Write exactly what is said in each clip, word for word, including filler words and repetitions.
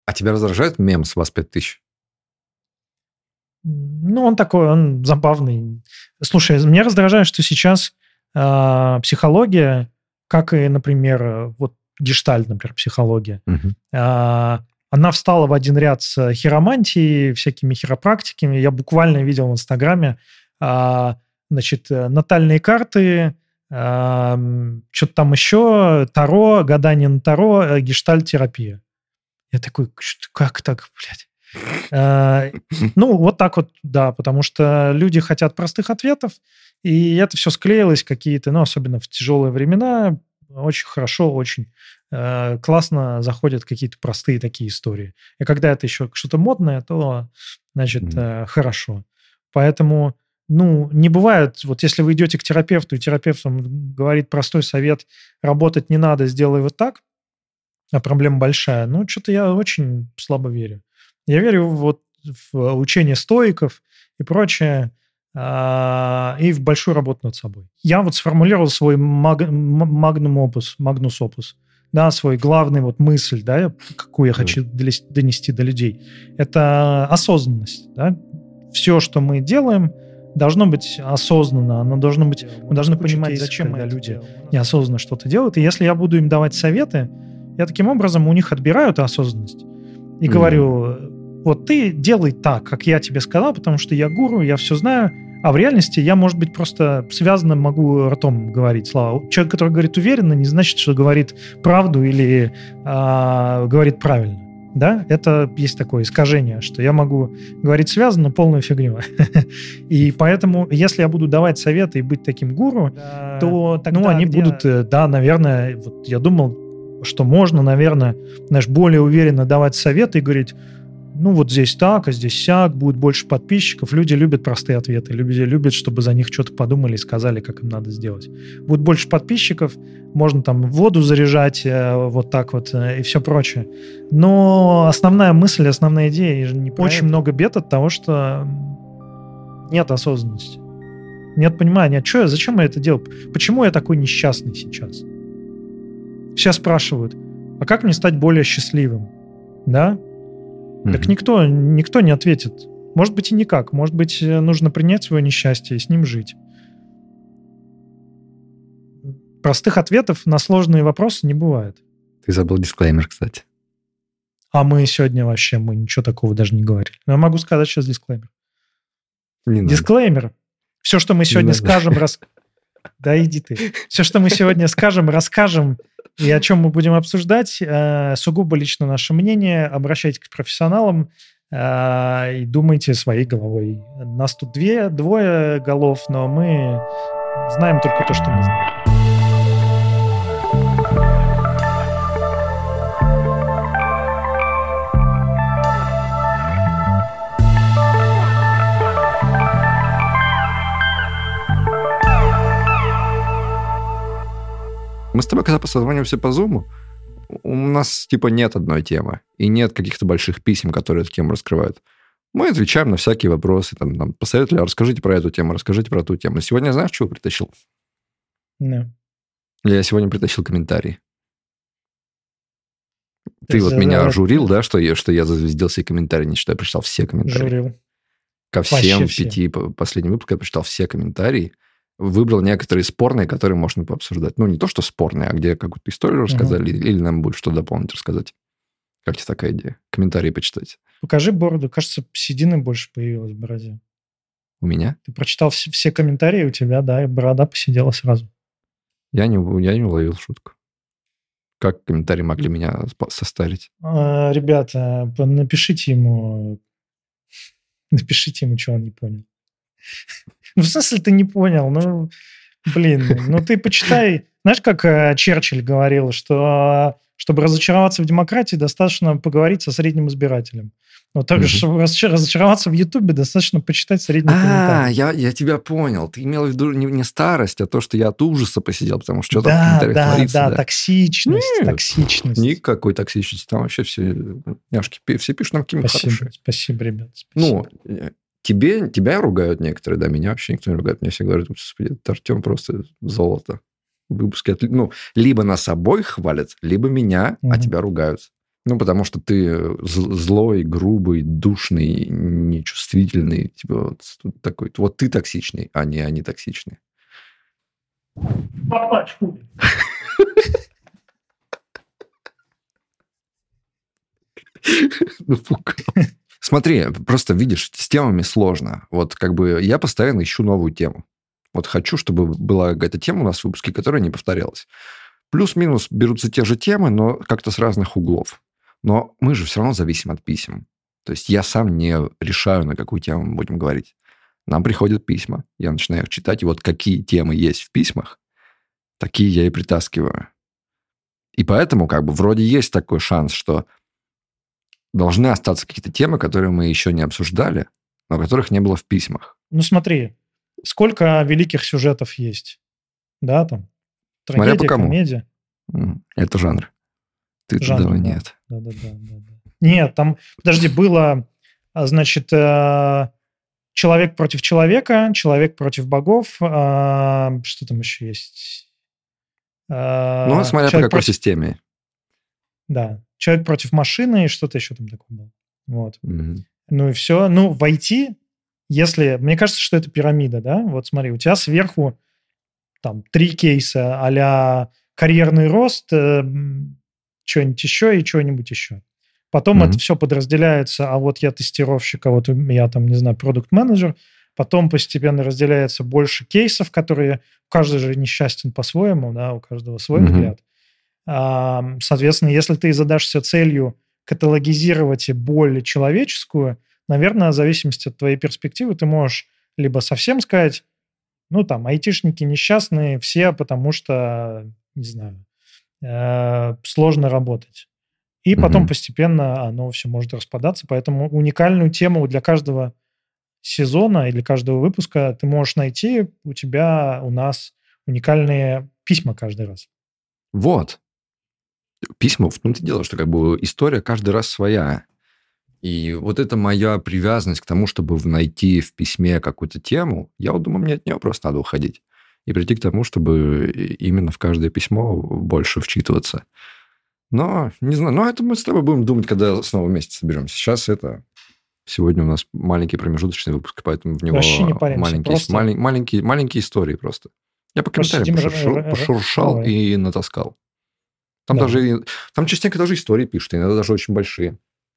А тебя раздражает мем с вас пять тысяч? Ну, он такой, он забавный. Слушай, меня раздражает, что сейчас э, психология, как и, например, вот гештальт, например, психология, Угу. э, она встала в один ряд с хиромантией, всякими хиропрактиками. Я буквально видел в Инстаграме, э, значит, натальные карты, э, что-то там еще, таро, гадание на таро, э, гештальт-терапия. Я такой, как так, блядь? Ну, вот так вот, да, потому что люди хотят простых ответов, и это все склеилось какие-то, ну, особенно в тяжелые времена, очень хорошо, очень э, классно заходят какие-то простые такие истории. И когда это еще что-то модное, то, значит, э, хорошо. Поэтому, ну, не бывает, вот если вы идете к терапевту, и терапевт вам говорит простой совет, работать не надо, сделай вот так, а проблема большая, ну, что-то я очень слабо верю. Я верю вот в учение стоиков и прочее, а, и в большую работу над собой. Я вот сформулировал свой маг, магнум опус, магнус опус, да, свой главный вот мысль, да, какую я хочу донести до людей. Это осознанность, да. Все, что мы делаем, должно быть осознанно, оно должно быть, мы должны понимать, зачем когда люди неосознанно что-то делают. И если я буду им давать советы, я таким образом у них отбираю эту осознанность и mm-hmm. говорю, вот ты делай так, как я тебе сказал, потому что я гуру, я все знаю, а в реальности я, может быть, просто связанно могу ртом говорить слова. Человек, который говорит уверенно, не значит, что говорит правду или а, говорит правильно. Да? Это есть такое искажение, что я могу говорить связанно, полную фигню. И поэтому, если я буду давать советы и быть таким гуру, то ну, они будут, да, наверное, вот я думал, что можно, наверное, знаешь, более уверенно давать советы и говорить, ну, вот здесь так, а здесь сяк, будет больше подписчиков. Люди любят простые ответы, люди любят, чтобы за них что-то подумали и сказали, как им надо сделать. Будет больше подписчиков, можно там воду заряжать, вот так вот, и все прочее. Но основная мысль, основная идея, не очень это. Много бед от того, что нет осознанности. Нет понимания, а что я, зачем я это делаю? Почему я такой несчастный сейчас? Все спрашивают, а как мне стать более счастливым? Да? Mm-hmm. Так никто, никто не ответит. Может быть и никак. Может быть, нужно принять свое несчастье и с ним жить. Простых ответов на сложные вопросы не бывает. Ты забыл дисклеймер, кстати. А мы сегодня вообще, мы ничего такого даже не говорили. Но я могу сказать сейчас дисклеймер. Не дисклеймер. Надо. Все, что мы сегодня скажем... Рас... Да иди ты. Все, что мы сегодня скажем, расскажем, и о чем мы будем обсуждать, э, сугубо лично наше мнение. Обращайтесь к профессионалам э, и думайте своей головой. Нас тут две, двое голов, но мы знаем только то, что мы знаем. Мы с тобой, когда созваниваемся по Zoom, у нас типа нет одной темы, и нет каких-то больших писем, которые эту тему раскрывают. Мы отвечаем на всякие вопросы. Там, там, посоветовали, расскажите про эту тему, расскажите про ту тему. Сегодня знаешь, чего притащил? No. Я сегодня притащил комментарий. Ты, Ты вот за... меня журил, да, что я, что я зазвездил все комментарии, не считаю, прочитал все комментарии. Журил. Ко всем пяти последним выпускам я прочитал все комментарии. Выбрал некоторые спорные, которые можно пообсуждать. Ну, не то, что спорные, а где какую-то историю рассказали, uh-huh. или нам будет что дополнить рассказать. Как тебе такая идея? Комментарии почитать. Покажи бороду. Кажется, седины больше появилась в бороде. У меня? Ты прочитал все, все комментарии, у тебя, да, и борода посидела сразу. Я не, я не уловил шутку. Как комментарии могли меня состарить? А, ребята, напишите ему... Напишите ему, что он не понял. Ну, в смысле, ты не понял? Ну, блин, ну ты почитай. Знаешь, как э, Черчилль говорил, что чтобы разочароваться в демократии, достаточно поговорить со средним избирателем. Вот так же, чтобы разочароваться в Ютубе, достаточно почитать средний комментарий. А, я, я тебя понял. Ты имел в виду не, не старость, а то, что я от ужаса посидел, потому что что-то да, в комментариях да, творится. Да, да, токсичность, Нет, токсичность. Никакой токсичности. Там вообще все няшки, все пишут нам какие-то хорошие. Спасибо, ребят. Спасибо. Ну, тебе, тебя ругают некоторые, да, меня вообще никто не ругает. Мне все говорят, господи, Артем просто золото. Выпуски, от... ну, либо нас обоих хвалят, либо меня, угу. а тебя ругают. Ну, потому что ты злой, грубый, душный, нечувствительный. Типа вот такой. Вот ты токсичный, а не они токсичные. Папачку. Смотри, просто видишь, с темами сложно. Вот как бы я постоянно ищу новую тему. Вот хочу, чтобы была какая-то тема у нас в выпуске, которая не повторялась. Плюс-минус берутся те же темы, но как-то с разных углов. Но мы же все равно зависим от писем. То есть я сам не решаю, на какую тему мы будем говорить. Нам приходят письма, я начинаю их читать, и вот какие темы есть в письмах, такие я и притаскиваю. И поэтому как бы вроде есть такой шанс, что должны остаться какие-то темы, которые мы еще не обсуждали, но которых не было в письмах. Ну смотри, сколько великих сюжетов есть, да, там, Смотря по трагедия, кому. комедия. Это жанр. Ты Жанр, туда да. нет. Да, да, да, да, да. Нет, там, подожди, было, значит, человек против человека, человек против богов, что там еще есть? Ну, смотря человек по какой против... системе. Да, человек против машины и что-то еще там такое было. Вот. Угу. Ну и все. Ну, в ай ти, если... Мне кажется, что это пирамида, да? Вот смотри, у тебя сверху там три кейса а-ля карьерный рост, э, что-нибудь еще и что-нибудь еще. Потом mm-hmm. это все подразделяется, а вот я тестировщик, а вот я там, не знаю, продукт-менеджер. Потом постепенно разделяется больше кейсов, которые... Каждый же несчастен по-своему, да, у каждого свой mm-hmm. взгляд. А, соответственно, если ты задашься целью каталогизировать боль человеческую, наверное, в зависимости от твоей перспективы, ты можешь либо совсем сказать, ну, там, айтишники несчастные все, потому что, не знаю, э, сложно работать. И mm-hmm. потом постепенно оно все может распадаться. Поэтому уникальную тему для каждого сезона или каждого выпуска ты можешь найти. У тебя, у нас уникальные письма каждый раз. Вот. Письма, в том-то и дело, что как бы история каждый раз своя. И вот это моя привязанность к тому, чтобы найти в письме какую-то тему, я вот думаю, мне от нее просто надо уходить. И прийти к тому, чтобы именно в каждое письмо больше вчитываться. Но, не знаю, но это мы с тобой будем думать, когда снова вместе соберемся. Сейчас это... Сегодня у нас маленький промежуточный выпуск, поэтому в него Вообще не паримся, маленькие, просто... малень, маленькие, маленькие истории просто. Я по комментариям пошуршал, р- р- пошуршал р- и натаскал. Там, да. даже, там частенько даже истории пишут, иногда даже очень большие.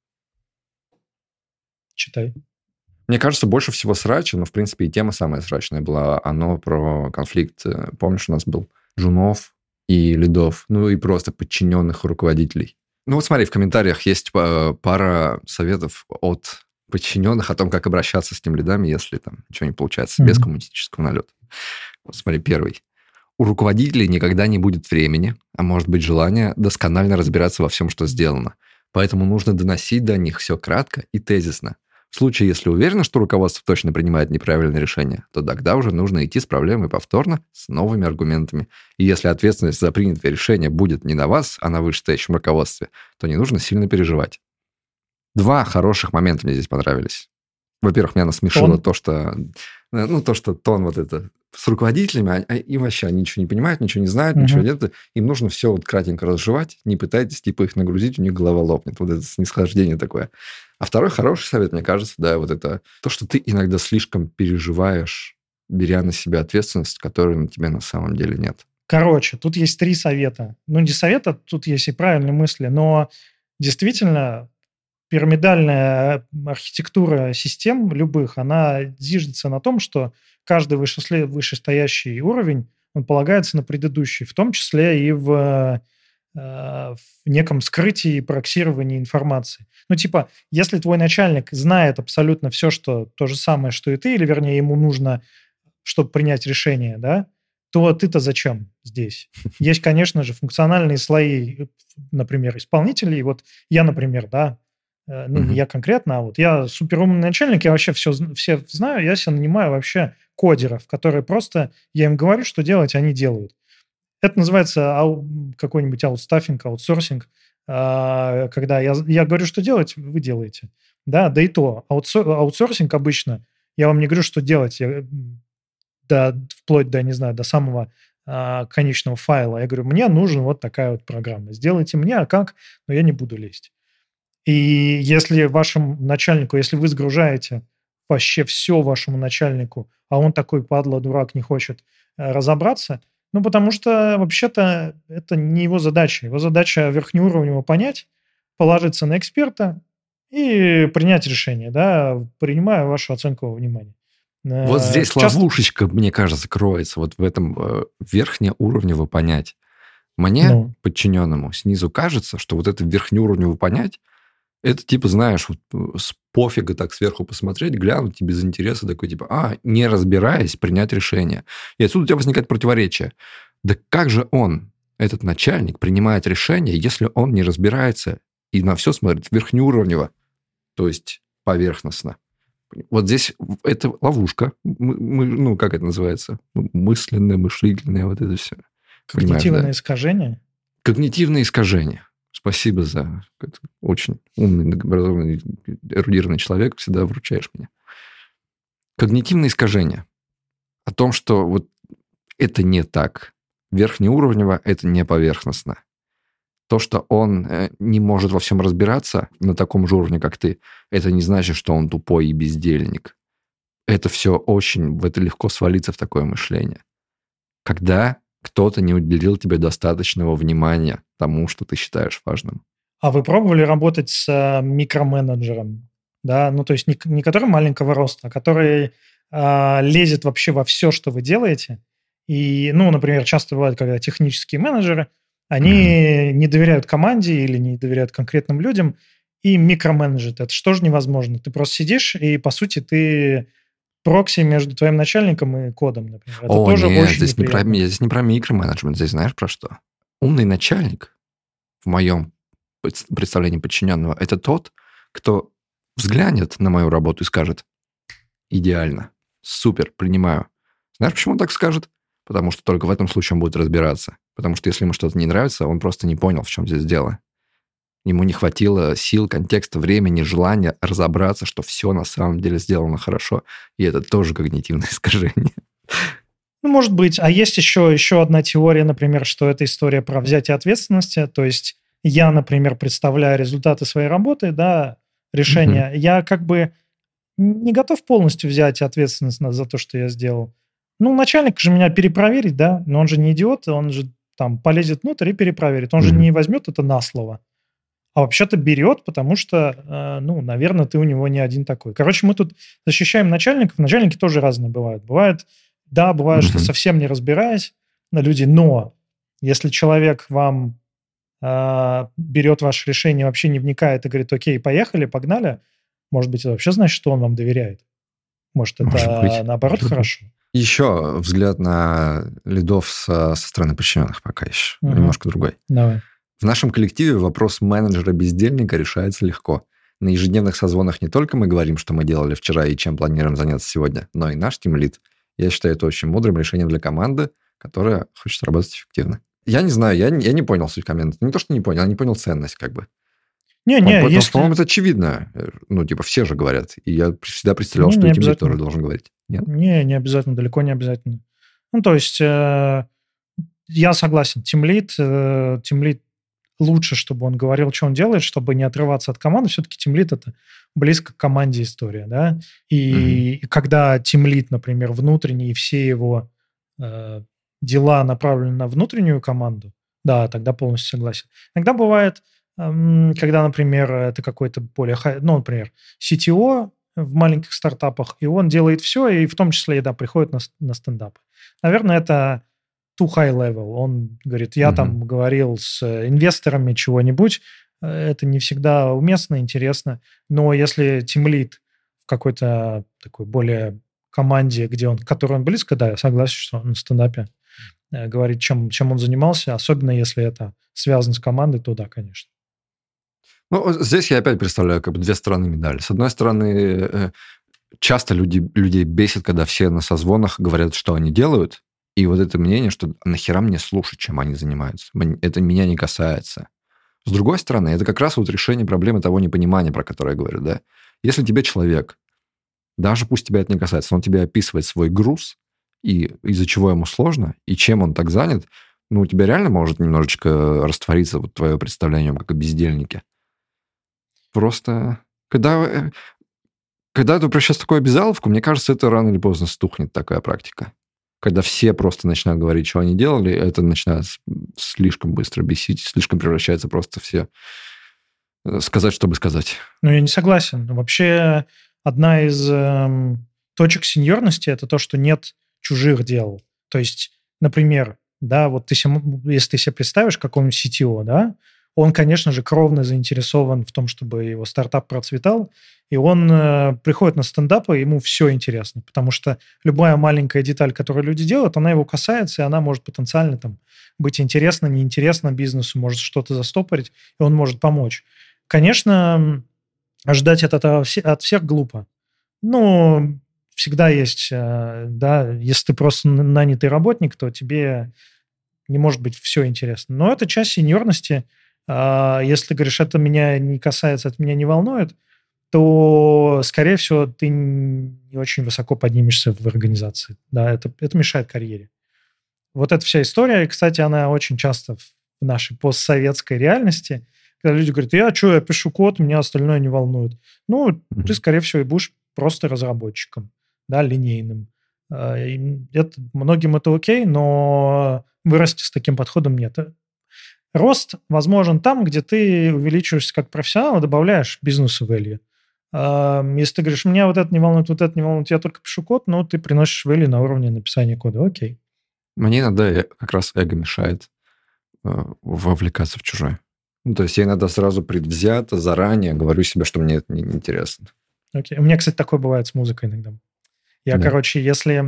Читай. Мне кажется, больше всего срача, но, в принципе, и тема самая срачная была, оно про конфликт. Помнишь, у нас был Жунов и Ледов, ну и просто подчиненных руководителей. Ну вот смотри, в комментариях есть пара советов от подчиненных о том, как обращаться с теми лидами, если там ничего не получается, mm-hmm. без коммунистического налета. Вот смотри, первый. У руководителей никогда не будет времени, а может быть желания досконально разбираться во всем, что сделано. Поэтому нужно доносить до них все кратко и тезисно. В случае, если уверены, что руководство точно принимает неправильное решение, то тогда уже нужно идти с проблемой повторно с новыми аргументами. И если ответственность за принятое решение будет не на вас, а на вышестоящем руководстве, то не нужно сильно переживать. Два хороших момента мне здесь понравились. Во-первых, меня насмешило то, что... Ну, то, что тон вот это... С руководителями, а, и вообще они ничего не понимают, ничего не знают, uh-huh. ничего нет. Им нужно все вот кратенько разжевать. Не пытайтесь, типа, их нагрузить, у них голова лопнет. Вот это снисхождение такое. А второй хороший совет, мне кажется, да, вот это то, что ты иногда слишком переживаешь, беря на себя ответственность, которой на тебе на самом деле нет. Короче, тут есть три совета. Ну, не совета, тут есть и правильные мысли, но действительно пирамидальная архитектура систем любых, она зиждется на том, что каждый вышестоящий уровень, он полагается на предыдущий, в том числе и в, в неком скрытии и проксировании информации. Ну, типа, если твой начальник знает абсолютно все, что то же самое, что и ты, или, вернее, ему нужно, чтобы принять решение, да, то ты-то зачем здесь? Есть, конечно же, функциональные слои, например, исполнителей. Вот я, например, да, ну, не я конкретно, а вот я суперумный начальник, я вообще все, все знаю, я себе нанимаю вообще кодеров, которые просто, я им говорю, что делать, они делают. Это называется ау, какой-нибудь аутстаффинг, аутсорсинг, а, когда я, я говорю, что делать, вы делаете. Да, да и то. Аутсор, аутсорсинг обычно, я вам не говорю, что делать, я, да, вплоть до, не знаю, до самого а, конечного файла. Я говорю, мне нужна вот такая вот программа. Сделайте мне, а как? Но я не буду лезть. И если вашему начальнику, если вы сгружаете вообще все вашему начальнику, а он такой падла, дурак, не хочет э, разобраться, ну, потому что вообще-то это не его задача. Его задача верхнеуровнево понять, положиться на эксперта и принять решение, да, принимая вашу оценку во внимание. Вот Э, здесь Часто... ловушечка, мне кажется, кроется вот в этом э, верхнеуровнево понять. Мне, Ну, подчиненному, снизу кажется, что вот это верхнеуровнево понять, это типа, знаешь, вот э, с пофига так сверху посмотреть, глянуть и без интереса такой типа, а, не разбираясь, принять решение. И отсюда у тебя возникает противоречие. Да как же он, этот начальник, принимает решение, если он не разбирается и на все смотрит верхнеуровнево, то есть поверхностно? Вот здесь это ловушка. Мы, мы, ну, как это называется? Мысленное, мышлительное, вот это все. когнитивное да? искажение. Когнитивное искажение. Спасибо за очень умный, образованный, эрудированный человек. Всегда вручаешь меня. Когнитивное искажение. О том, что вот это не так. Верхнеуровнево – это не поверхностно. То, что он не может во всем разбираться на таком же уровне, как ты, это не значит, что он тупой и бездельник. Это все очень... В это легко свалиться в такое мышление. Когда кто-то не уделил тебе достаточного внимания тому, что ты считаешь важным. А вы пробовали работать с микроменеджером? Да, ну то есть не, не который маленького роста, а который э, лезет вообще во все, что вы делаете. И, ну, например, часто бывает, когда технические менеджеры, они mm-hmm. не доверяют команде или не доверяют конкретным людям и микроменеджерят. Это что же невозможно? Ты просто сидишь, и, по сути, ты прокси между твоим начальником и кодом, например. Это О, тоже нет, очень здесь не, про, неприятно. здесь не про микроменеджмент, здесь знаешь про что? Умный начальник, в моем представлении подчиненного, это тот, кто взглянет на мою работу и скажет: идеально, супер, принимаю. Знаешь, почему он так скажет? Потому что только в этом случае он будет разбираться. Потому что если ему что-то не нравится, он просто не понял, в чем здесь дело. Ему не хватило сил, контекста, времени, желания разобраться, что все на самом деле сделано хорошо. И это тоже когнитивное искажение. Ну, может быть. А есть еще, еще одна теория, например, что это история про взятие ответственности. То есть я, например, представляю результаты своей работы, да, решения. Mm-hmm. Я как бы не готов полностью взять ответственность за то, что я сделал. Ну, начальник же меня перепроверить, да, но он же не идиот, он же там полезет внутрь и перепроверит. Он mm-hmm. же не возьмет это на слово. А вообще-то берет, потому что, э, ну, наверное, ты у него не один такой. Короче, мы тут защищаем начальников. Начальники тоже разные бывают. Бывает, да, бывает, mm-hmm. что совсем не разбираясь на люди, но если человек вам э, берет ваше решение, вообще не вникает и говорит: окей, поехали, погнали, может быть, это вообще значит, что он вам доверяет. Может, это может быть. Наоборот может хорошо. Быть. Еще взгляд на лидов со, со стороны подчиненных пока еще. Mm-hmm. Немножко другой. Давай. В нашем коллективе вопрос менеджера-бездельника решается легко. На ежедневных созвонах не только мы говорим, что мы делали вчера и чем планируем заняться сегодня, но и наш тимлид. Я считаю это очень мудрым решением для команды, которая хочет работать эффективно. Я не знаю, я, я не понял суть комменда. Не то, что не понял, я не понял ценность как бы. Не, не, По- если... По-моему, это очевидно. Ну, типа, все же говорят. И я всегда представлял, не, что не и тимлид тоже должен говорить. Нет? Не, не обязательно, далеко не обязательно. Ну, то есть, э, я согласен. Тимлид, э, тимлид лучше, чтобы он говорил, что он делает, чтобы не отрываться от команды. Все-таки тимлид – это близко к команде история, да? И, mm-hmm. когда тимлид, например, внутренний, и все его э, дела направлены на внутреннюю команду, да, тогда полностью согласен. Иногда бывает, э, когда, например, это какой-то более, ну, например, си ти о в маленьких стартапах, и он делает все, и в том числе, да, приходит на, на стендапы. Наверное, это too high level. Он говорит: я mm-hmm. там говорил с инвесторами чего-нибудь, это не всегда уместно, интересно, но если тимлид в какой-то такой более команде, где он, к которой он близко, да, я согласен, что он на стендапе э, говорит, чем, чем он занимался, особенно если это связано с командой, то да, конечно. Ну, здесь я опять представляю как бы две стороны медали. С одной стороны, часто люди, людей бесит, когда все на созвонах говорят, что они делают, и вот это мнение, что нахера мне слушать, чем они занимаются. Это меня не касается. С другой стороны, это как раз вот решение проблемы того непонимания, про которое я говорю, да. Если тебе человек, даже пусть тебя это не касается, он тебе описывает свой груз и из-за чего ему сложно, и чем он так занят, ну, у тебя реально может немножечко раствориться вот твое представление как о бездельнике. Просто, когда, когда ты превращаешь в такую обязаловку, мне кажется, это рано или поздно стухнет, такая практика. Когда все просто начинают говорить, что они делали, это начинает слишком быстро бесить, слишком превращается просто все сказать, чтобы сказать. Ну, я не согласен. Вообще, одна из э, точек сеньорности – это то, что нет чужих дел. То есть, например, да, вот ты, если ты себе представишь какого-нибудь си ти о, да, он, конечно же, кровно заинтересован в том, чтобы его стартап процветал, и он э, приходит на стендапы, ему все интересно, потому что любая маленькая деталь, которую люди делают, она его касается, и она может потенциально там, быть интересна, неинтересна бизнесу, может что-то застопорить, и он может помочь. Конечно, ожидать это от всех глупо. Ну, всегда есть, да, если ты просто нанятый работник, то тебе не может быть все интересно. Но это часть сеньорности. Если ты говоришь, это меня не касается, это меня не волнует, то, скорее всего, ты не очень высоко поднимешься в организации. Да, это, это мешает карьере. Вот эта вся история, и, кстати, она очень часто в нашей постсоветской реальности, когда люди говорят, я что, я пишу код, меня остальное не волнует. Ну, mm-hmm. ты, скорее всего, и будешь просто разработчиком, да, линейным. Это, многим это окей, но вырасти с таким подходом нет. Рост возможен там, где ты увеличиваешься как профессионал и добавляешь бизнесу value. Если ты говоришь, меня вот это не волнует, вот это не волнует, я только пишу код, но ты приносишь value на уровне написания кода. Окей. Мне иногда как раз эго мешает вовлекаться в чужое. Ну, то есть я иногда сразу предвзято, заранее говорю себе, что мне это не интересно. Окей. У меня, кстати, такое бывает с музыкой иногда. Я, да. короче, если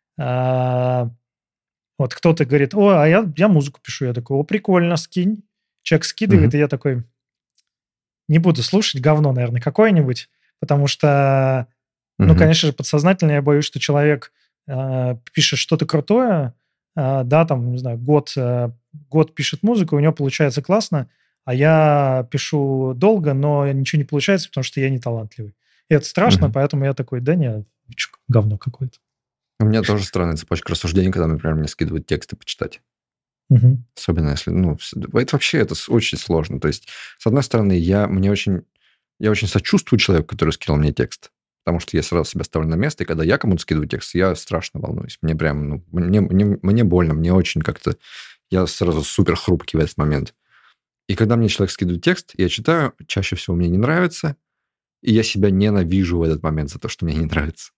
а, вот кто-то говорит, о, а я, я музыку пишу, я такой, о, прикольно, скинь. Человек скидывает, mm-hmm. и я такой, не буду слушать, говно, наверное, какое-нибудь, потому что, mm-hmm. ну, конечно же, подсознательно я боюсь, что человек а, пишет что-то крутое, а, да, там, не знаю, год, а, год пишет музыку, у него получается классно, а я пишу долго, но ничего не получается, потому что я не талантливый. И это страшно, mm-hmm. поэтому я такой, да нет, говно какое-то. У меня тоже странная цепочка рассуждений, когда, например, мне скидывают тексты почитать. Mm-hmm. Особенно если, ну, это вообще это очень сложно. То есть, с одной стороны, я, мне очень, я очень сочувствую человеку, который скинул мне текст, потому что я сразу себя ставлю на место, и когда я кому-то скидываю текст, я страшно волнуюсь. Мне прям, ну, мне, мне, мне больно, мне очень как-то, я сразу супер хрупкий в этот момент. И когда мне человек скидывает текст, я читаю, чаще всего мне не нравится, и я себя ненавижу в этот момент за то, что мне не нравится.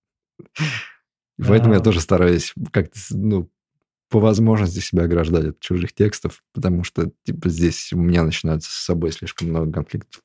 И поэтому я тоже стараюсь как-то, ну, по возможности себя ограждать от чужих текстов, потому что, типа, здесь у меня начинается с собой слишком много конфликтов.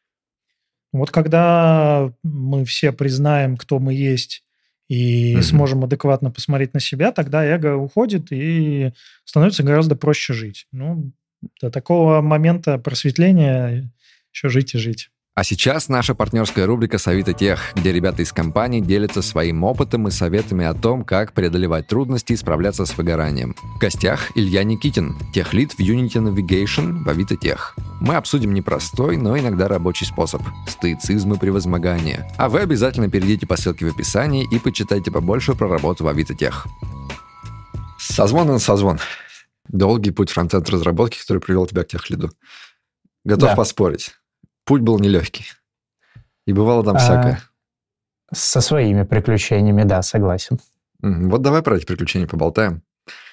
Вот когда мы все признаем, кто мы есть, и mm-hmm. сможем адекватно посмотреть на себя, тогда эго уходит, и становится гораздо проще жить. Ну, до такого момента просветления еще жить и жить. А сейчас наша партнерская рубрика «Совита Тех», где ребята из компании делятся своим опытом и советами о том, как преодолевать трудности и справляться с выгоранием. В гостях Илья Никитин, техлид в Unity Navigation в Авито Тех. Мы обсудим непростой, но иногда рабочий способ – стоицизм и превозмогание. А вы обязательно перейдите по ссылке в описании и почитайте побольше про работу в Авито Тех. Созвон на созвон. Долгий путь фронтенд разработки, который привел тебя к техлиду. Готов да. поспорить. Путь был нелегкий. И бывало там а, всякое. Со своими приключениями, да, согласен. Вот давай про эти приключения поболтаем.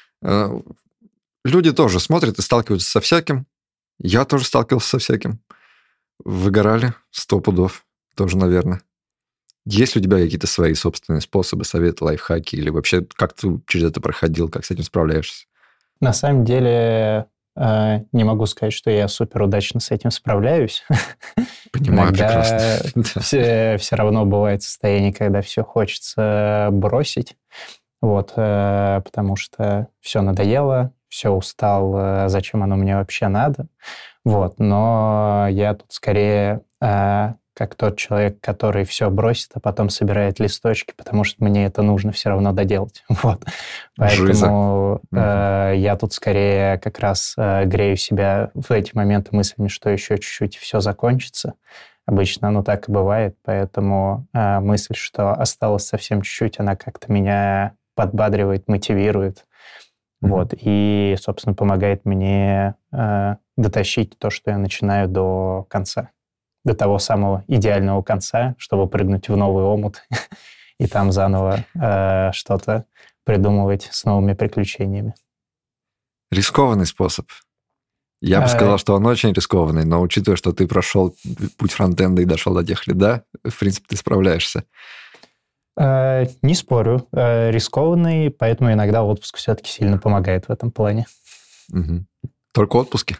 Люди тоже смотрят и сталкиваются со всяким. Я тоже сталкивался со всяким. Выгорали сто пудов. Тоже, наверное. Есть ли у тебя какие-то свои собственные способы, советы, лайфхаки? Или вообще как ты через это проходил, как с этим справляешься? На самом деле... Не могу сказать, что я супер удачно с этим справляюсь. Понимаю, прекрасно. Все, все равно бывает состояние, когда все хочется бросить. Вот, потому что все надоело, все устал, зачем оно мне вообще надо. Вот, но я тут скорее как тот человек, который все бросит, а потом собирает листочки, потому что мне это нужно все равно доделать. Вот. Поэтому э, я тут скорее как раз э, грею себя в эти моменты мыслями, что еще чуть-чуть и все закончится. Обычно оно так и бывает, поэтому э, мысль, что осталось совсем чуть-чуть, она как-то меня подбадривает, мотивирует. Mm-hmm. Вот, и, собственно, помогает мне э, дотащить то, что я начинаю, до конца. До того самого идеального конца, чтобы прыгнуть в новый омут и там заново э, что-то придумывать с новыми приключениями. Рискованный способ. Я бы а... сказал, что он очень рискованный, но учитывая, что ты прошел путь фронтенда и дошел до тех лида, в принципе, ты справляешься. А, не спорю. А, рискованный, поэтому иногда отпуск все-таки сильно помогает в этом плане. Угу. Только отпуски?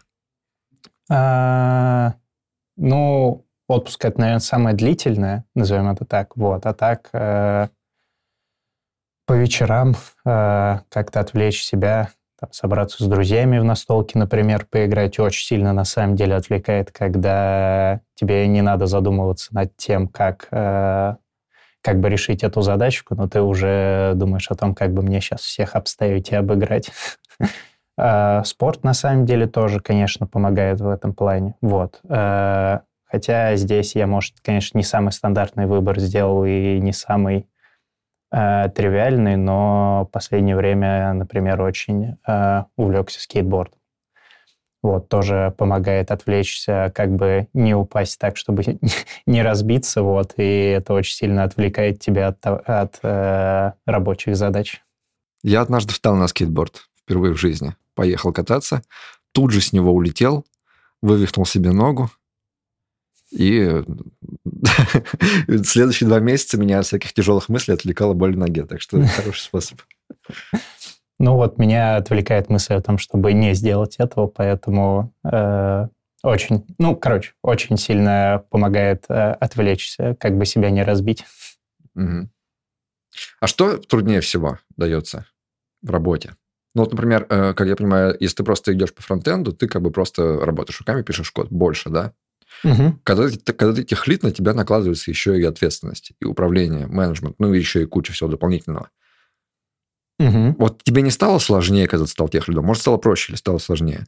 А, ну, отпуск – это, наверное, самое длительное, назовем это так. Вот. А так а, по вечерам а, как-то отвлечь себя, там, собраться с друзьями в настолке, например, поиграть, очень сильно на самом деле отвлекает, когда тебе не надо задумываться над тем, как, э, как бы решить эту задачку, но ты уже думаешь о том, как бы мне сейчас всех обставить и обыграть. Спорт на самом деле тоже, конечно, помогает в этом плане. Вот. Хотя здесь я, может, конечно, не самый стандартный выбор сделал и не самый Э, тривиальный, но в последнее время, например, очень э, увлекся скейтбордом. Вот, тоже помогает отвлечься, как бы не упасть так, чтобы не разбиться, вот, и это очень сильно отвлекает тебя от, от э, рабочих задач. Я однажды встал на скейтборд впервые в жизни, поехал кататься, тут же с него улетел, вывихнул себе ногу, и следующие два месяца меня от всяких тяжелых мыслей отвлекала боль в ноге. Так что это хороший способ. Ну вот, меня отвлекает мысль о том, чтобы не сделать этого, поэтому э, очень, ну, короче, очень сильно помогает э, отвлечься, как бы себя не разбить. Угу. А что труднее всего дается в работе? Ну вот, например, э, как я понимаю, если ты просто идешь по фронтенду, ты как бы просто работаешь руками, пишешь код больше, да? Угу. Когда, ты, когда ты техлид, на тебя накладывается еще и ответственность, и управление, менеджмент, ну и еще и куча всего дополнительного. Угу. Вот тебе не стало сложнее, когда ты стал техлидом? Может, стало проще или стало сложнее?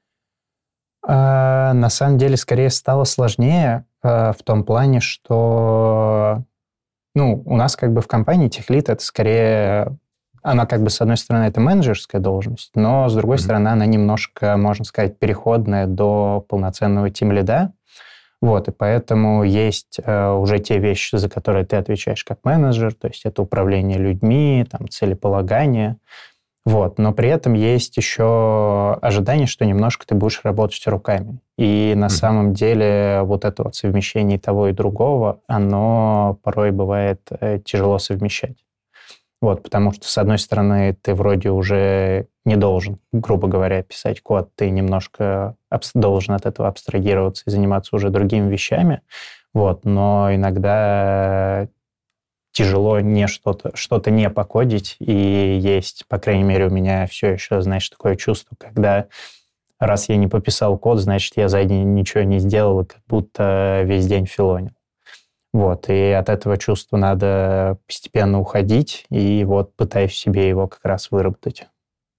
А, на самом деле, скорее стало сложнее а, в том плане, что ну, у нас как бы в компании техлид это скорее... Она как бы, с одной стороны, это менеджерская должность, но, с другой mm-hmm. стороны, она немножко, можно сказать, переходная до полноценного тимлида. Вот, и поэтому есть э, уже те вещи, за которые ты отвечаешь как менеджер, то есть это управление людьми, там, целеполагание. Вот, но при этом есть еще ожидание, что немножко ты будешь работать руками. И на mm-hmm. самом деле вот это вот совмещение того и другого, оно порой бывает э, тяжело совмещать. Вот, потому что, с одной стороны, ты вроде уже не должен, грубо говоря, писать код, ты немножко абс- должен от этого абстрагироваться и заниматься уже другими вещами, вот, но иногда тяжело не что-то, что-то не покодить, и есть, по крайней мере, у меня все еще, знаешь, такое чувство, когда раз я не пописал код, значит, я за день ничего не сделал, и как будто весь день филонил. Вот, и от этого чувства надо постепенно уходить, и вот пытаюсь себе его как раз выработать.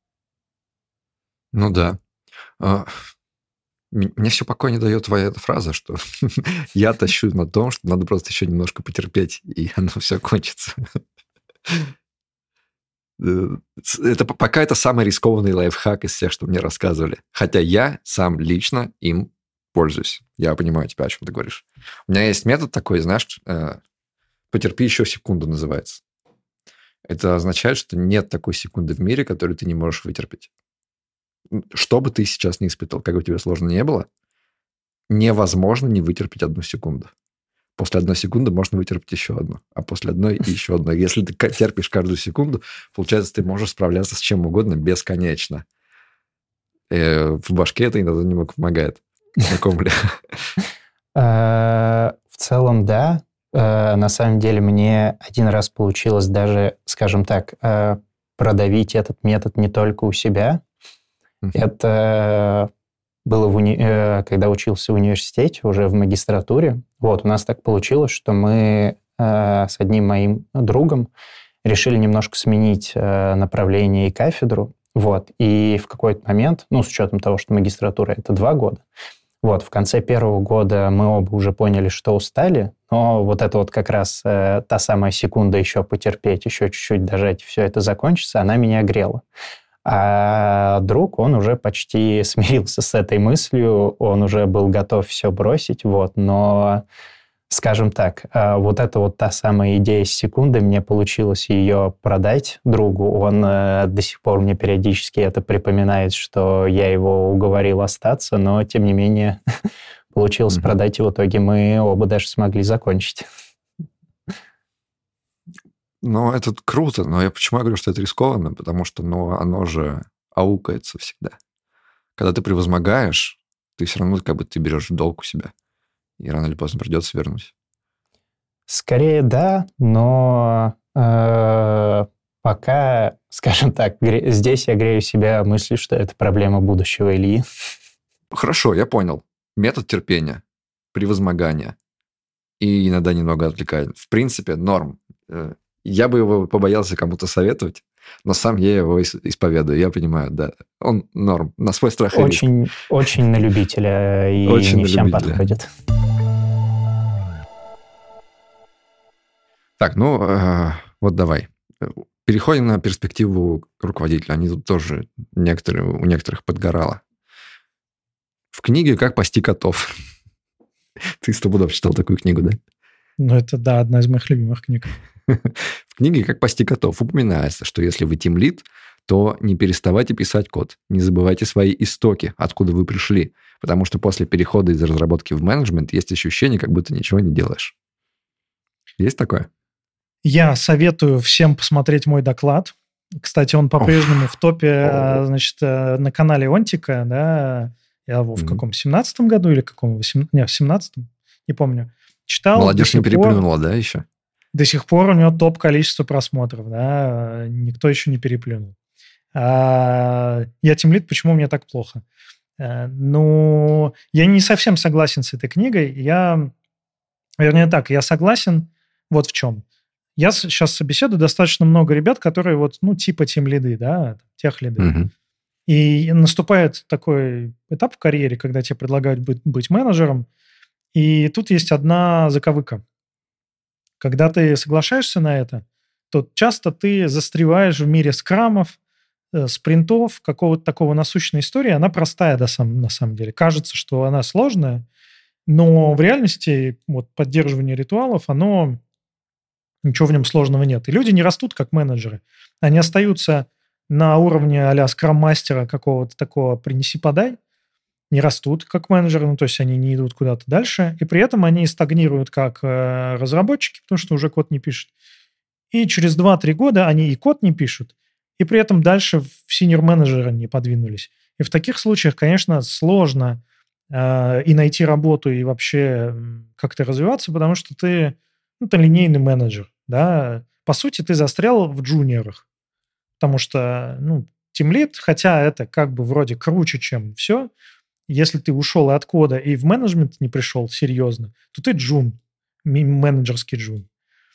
Ну да. Мне все покой не дает твоя эта фраза, что я тащу на том, что надо просто еще немножко потерпеть, и оно все кончится. Это пока это самый рискованный лайфхак из всех, что мне рассказывали. Хотя я сам лично им пользуюсь. Я понимаю тебя, о чем ты говоришь. У меня есть метод такой, знаешь, потерпи еще секунду называется. Это означает, что нет такой секунды в мире, которую ты не можешь вытерпеть. Что бы ты сейчас не испытал, как бы тебе сложно не было, невозможно не вытерпеть одну секунду. После одной секунды можно вытерпеть еще одну, а после одной и еще одну. Если ты терпишь каждую секунду, получается, ты можешь справляться с чем угодно бесконечно. И в башке это иногда немного помогает. Знакомы ли? В целом, да. На самом деле, мне один раз получилось даже, скажем так, продавить этот метод не только у себя. Uh-huh. Это было, в уни... когда учился в университете, уже в магистратуре. Вот, у нас так получилось, что мы с одним моим другом решили немножко сменить направление и кафедру. Вот, и в какой-то момент, ну, с учетом того, что магистратура – это два года, вот, в конце первого года мы оба уже поняли, что устали, Но вот это вот как раз э, та самая секунда еще потерпеть, еще чуть-чуть дожать, все это закончится, она меня грела. А друг, он уже почти смирился с этой мыслью, он уже был готов все бросить, вот, но, скажем так, вот эта вот та самая идея с секунды, мне получилось ее продать другу, он до сих пор мне периодически это припоминает, что я его уговорил остаться, но, тем не менее, получилось mm-hmm. продать, и в итоге мы оба даже смогли закончить. Ну, это круто, но я почему я говорю, что это рискованно? Потому что, ну, оно же аукается всегда. Когда ты превозмогаешь, ты все равно как бы ты берешь в долг у себя. И рано или поздно придется вернуть. Скорее, да, но э, пока, скажем так, гре- здесь я грею себя мыслью, что это проблема будущего Ильи. Хорошо, я понял. Метод терпения, превозмогания и иногда немного отвлекает. В принципе, норм. Я бы его побоялся кому-то советовать, но сам я его исповедую. Я понимаю, да. Он норм, на свой страх и риск. Очень, очень на любителя, и очень не всем любителя. Подходит. Так, ну, э, вот давай. Переходим на перспективу руководителя. Они тут тоже некоторые, у некоторых подгорало. В книге «Как пасти котов». Ты сто пудов читал такую книгу, да? Ну, это, да, одна из моих любимых книг. В книге «Как пасти котов» упоминается, что если вы тимлид, то не переставайте писать код. Не забывайте свои истоки, откуда вы пришли. Потому что после перехода из разработки в менеджмент есть ощущение, как будто ничего не делаешь. Есть такое? Я советую всем посмотреть мой доклад. Кстати, он по-прежнему Оф. в топе, значит, на канале Онтика, да, я его в mm-hmm. каком, семнадцатом году или каком, не, в семнадцатом, не помню, читал. Молодежь не переплюнула, пор, да, еще? До сих пор у него топ количество просмотров, да, никто еще не переплюнул. А, я тимлид, почему мне так плохо? А, ну, я не совсем согласен с этой книгой, я, вернее так, я согласен вот в чем. Я сейчас собеседую достаточно много ребят, которые вот, ну, типа тимлиды, да, техлиды. Mm-hmm. И наступает такой этап в карьере, когда тебе предлагают быть, быть менеджером, и тут есть одна заковыка. Когда ты соглашаешься на это, то часто ты застреваешь в мире скрамов, э, спринтов, какого-то такого насущной истории. Она простая на самом, на самом деле. Кажется, что она сложная, но в реальности вот, поддерживание ритуалов, оно... Ничего в нем сложного нет. И люди не растут как менеджеры. Они остаются на уровне а-ля скрам-мастера какого-то такого «принеси-подай», не растут как менеджеры, ну, то есть они не идут куда-то дальше, и при этом они стагнируют как э, разработчики, потому что уже код не пишут. И через два-три года они и код не пишут, и при этом дальше в синьор-менеджеры не подвинулись. И в таких случаях, конечно, сложно э, и найти работу, и вообще как-то развиваться, потому что ты, ну, ты линейный менеджер, да, по сути, ты застрял в джуниорах, потому что, ну, тимлид, хотя это как бы вроде круче, чем все, если ты ушел от кода и в менеджмент не пришел серьезно, то ты джун, менеджерский джун.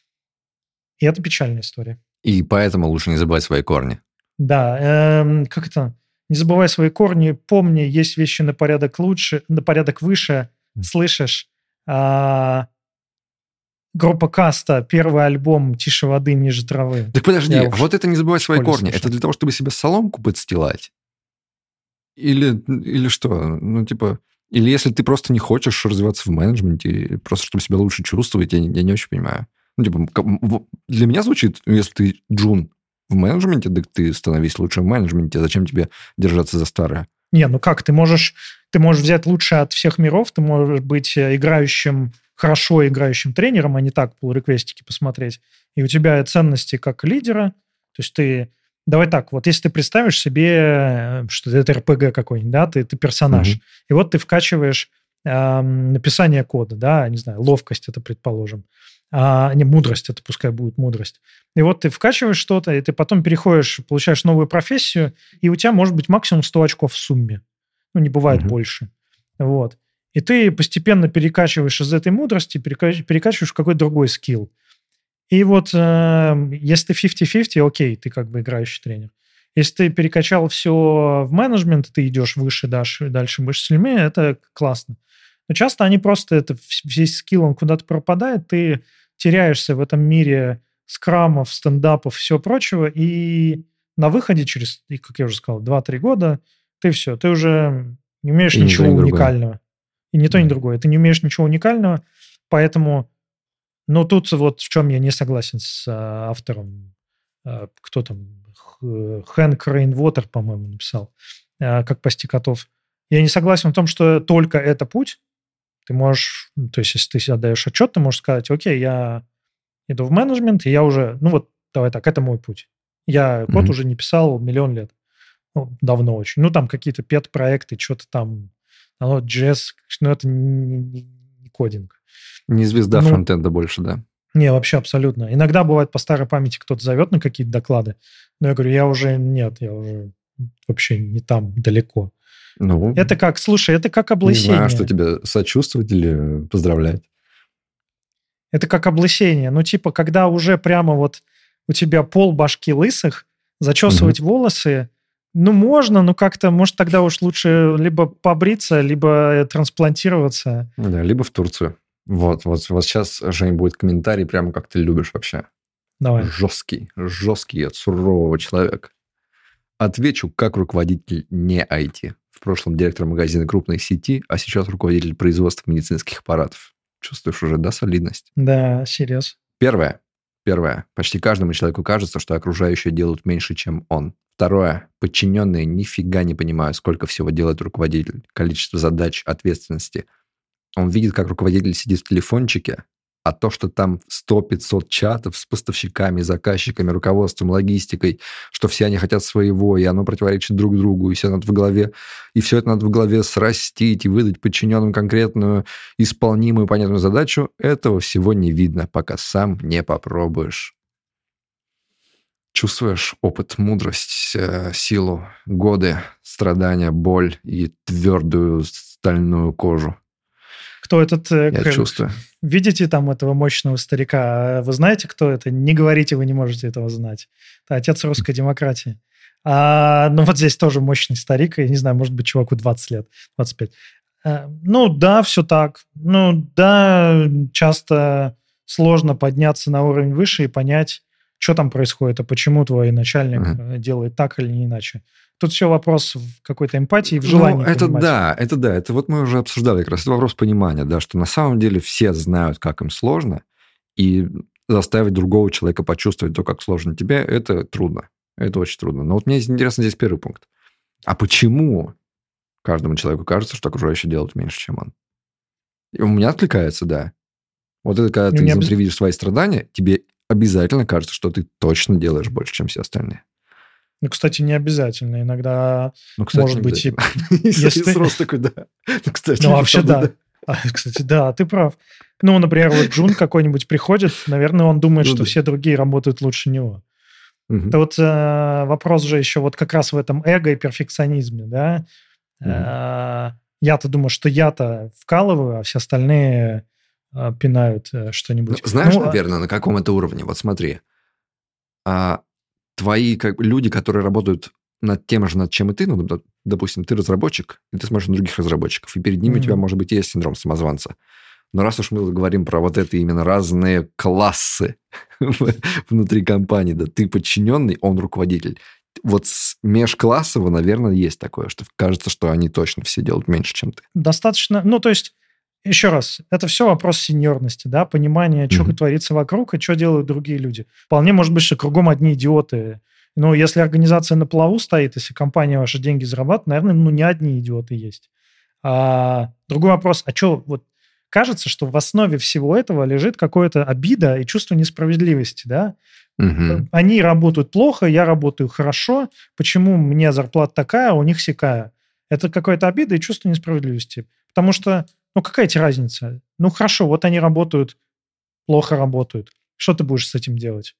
И это печальная история. И поэтому лучше не забывать свои корни. Да, э, как это? Не забывай свои корни, помни, есть вещи на порядок лучше, на порядок выше, mm. слышишь? А, группа Каста, первый альбом «Тише воды, ниже травы». Так подожди, Я вот это не забывай свои корни. Слушаю. Это для того, чтобы себе соломку подстилать? Или, или что? Ну, типа... Или если ты просто не хочешь развиваться в менеджменте, просто чтобы себя лучше чувствовать, я не, я не очень понимаю. Ну, типа, для меня звучит, если ты джун в менеджменте, так ты становись лучше в менеджменте, зачем тебе держаться за старое? Не, ну как, ты можешь, ты можешь взять лучшее от всех миров, ты можешь быть играющим, хорошо играющим тренером, а не так пул-реквестики посмотреть. И у тебя ценности как лидера, то есть ты... Давай так, вот если ты представишь себе, что это эр пи джи какой-нибудь, да, ты, ты персонаж, mm-hmm. и вот ты вкачиваешь э, написание кода, да, не знаю, ловкость это, предположим, а, не, мудрость, это пускай будет мудрость. И вот ты вкачиваешь что-то, и ты потом переходишь, получаешь новую профессию, и у тебя может быть максимум сто очков в сумме. Ну, не бывает mm-hmm. больше. Вот. И ты постепенно перекачиваешь из этой мудрости, перекачиваешь в какой-то другой скилл. И вот э, если ты фифти фифти, окей, ты как бы играющий тренер. Если ты перекачал все в менеджмент, ты идешь выше, дальше, дальше, выше, сильнее, это классно. Но часто они просто, это весь скилл, он куда-то пропадает, ты теряешься в этом мире скрамов, стендапов, всего прочего, и на выходе через, как я уже сказал, два-три года ты все, ты уже не умеешь и ничего уникального. И ни то, ни другое. Ты не умеешь ничего уникального, поэтому, ну, тут вот в чем я не согласен с а, автором, а, кто там, Хэнк Рейнвотер, по-моему, написал, а, «Как пасти котов». Я не согласен в том, что только это путь. Ты можешь, то есть если ты себе даешь отчет, ты можешь сказать, окей, я иду в менеджмент, и я уже, ну вот, давай так, это мой путь. Я код mm-hmm. уже не писал миллион лет. Ну, давно очень. Ну, там какие-то пет-проекты, что-то там, ну, джей эс, ну, это не, не, не кодинг. Не звезда ну, фронтенда больше, да? Не, вообще абсолютно. Иногда бывает по старой памяти кто-то зовет на какие-то доклады, но я говорю, я уже нет, я уже вообще не там далеко. Ну, это как, слушай, это как облысение. Не знаю, что тебе сочувствовать или поздравлять. Это как облысение. Ну, типа, когда уже прямо вот у тебя пол башки лысых, зачесывать угу. волосы, ну, можно, но как-то, может, тогда уж лучше либо побриться, либо трансплантироваться. Да, либо в Турцию. Вот, вот, вот сейчас, Жень, будет комментарий, прямо как ты любишь вообще. Давай. Жесткий, жесткий от сурового человека. Отвечу, как руководитель не ай ти. В прошлом директор магазина крупной сети, а сейчас руководитель производства медицинских аппаратов. Чувствуешь уже, да, солидность? Да, серьез. Первое. Первое. Почти каждому человеку кажется, что окружающие делают меньше, чем он. Второе. Подчиненные нифига не понимают, сколько всего делает руководитель. Количество задач, ответственности. Он видит, как руководитель сидит в телефончике, а то, что там сто-пятьсот чатов с поставщиками, заказчиками, руководством, логистикой, что все они хотят своего, и оно противоречит друг другу, и все надо в голове, и все это надо в голове срастить и выдать подчиненным конкретную, исполнимую, понятную задачу, этого всего не видно, пока сам не попробуешь. Чувствуешь опыт, мудрость, силу, годы, страдания, боль и твердую стальную кожу. Кто этот? Я к... чувствую. Видите там этого мощного старика? Вы знаете, кто это? Не говорите, вы не можете этого знать. Это отец русской демократии. А, ну, вот здесь тоже мощный старик. Я не знаю, может быть, чуваку двадцать лет, двадцать пять. А, ну, да, все так. Ну, да, часто сложно подняться на уровень выше и понять, что там происходит, а почему твой начальник mm-hmm. делает так или не иначе. Тут все вопрос в какой-то эмпатии, в желании ну, это понимать. да, это да, это вот мы уже обсуждали как раз, это вопрос понимания, да, что на самом деле все знают, как им сложно, и заставить другого человека почувствовать то, как сложно тебе, это трудно, это очень трудно. Но вот мне интересно здесь первый пункт. А почему каждому человеку кажется, что окружающие делают меньше, чем он? И у меня откликается, да. Вот это когда ты изнутри видишь свои страдания, тебе обязательно кажется, что ты точно делаешь больше, чем все остальные. Ну, кстати, не обязательно. Иногда, ну, кстати, может быть, и... Если спрос такой, да. Ну, кстати, ну вообще, да. А, кстати, да, ты прав. Ну, например, вот Джун какой-нибудь приходит, наверное, он думает, ну, что да. все другие работают лучше него. Угу. Это вот э, вопрос же еще вот как раз в этом эго и перфекционизме, да. Угу. Э, я-то думаю, что я-то вкалываю, а все остальные э, пинают э, что-нибудь. Ну, знаешь, ну, наверное, на каком это уровне? Вот смотри. А... Твои как бы, люди, которые работают над тем же, над чем и ты, ну, допустим, ты разработчик, и ты смотришь на других разработчиков, и перед ними mm-hmm. у тебя, может быть, есть синдром самозванца. Но раз уж мы говорим про вот это именно разные классы внутри компании, да, ты подчиненный, он руководитель. Вот межклассово, наверное, есть такое, что кажется, что они точно все делают меньше, чем ты. Достаточно, ну, то есть, еще раз, это все вопрос сеньорности, да, понимания, что mm-hmm. творится вокруг и что делают другие люди. Вполне может быть, что кругом одни идиоты. Ну, если организация на плаву стоит, если компания ваши деньги зарабатывает, наверное, ну, не одни идиоты есть. А, другой вопрос, а что, вот, кажется, что в основе всего этого лежит какая-то обида и чувство несправедливости, да? Mm-hmm. Они работают плохо, я работаю хорошо, почему мне зарплата такая, а у них сякая? Это какая-то обида и чувство несправедливости. Потому что ну, какая тебе разница? Ну, хорошо, вот они работают, плохо работают. Что ты будешь с этим делать?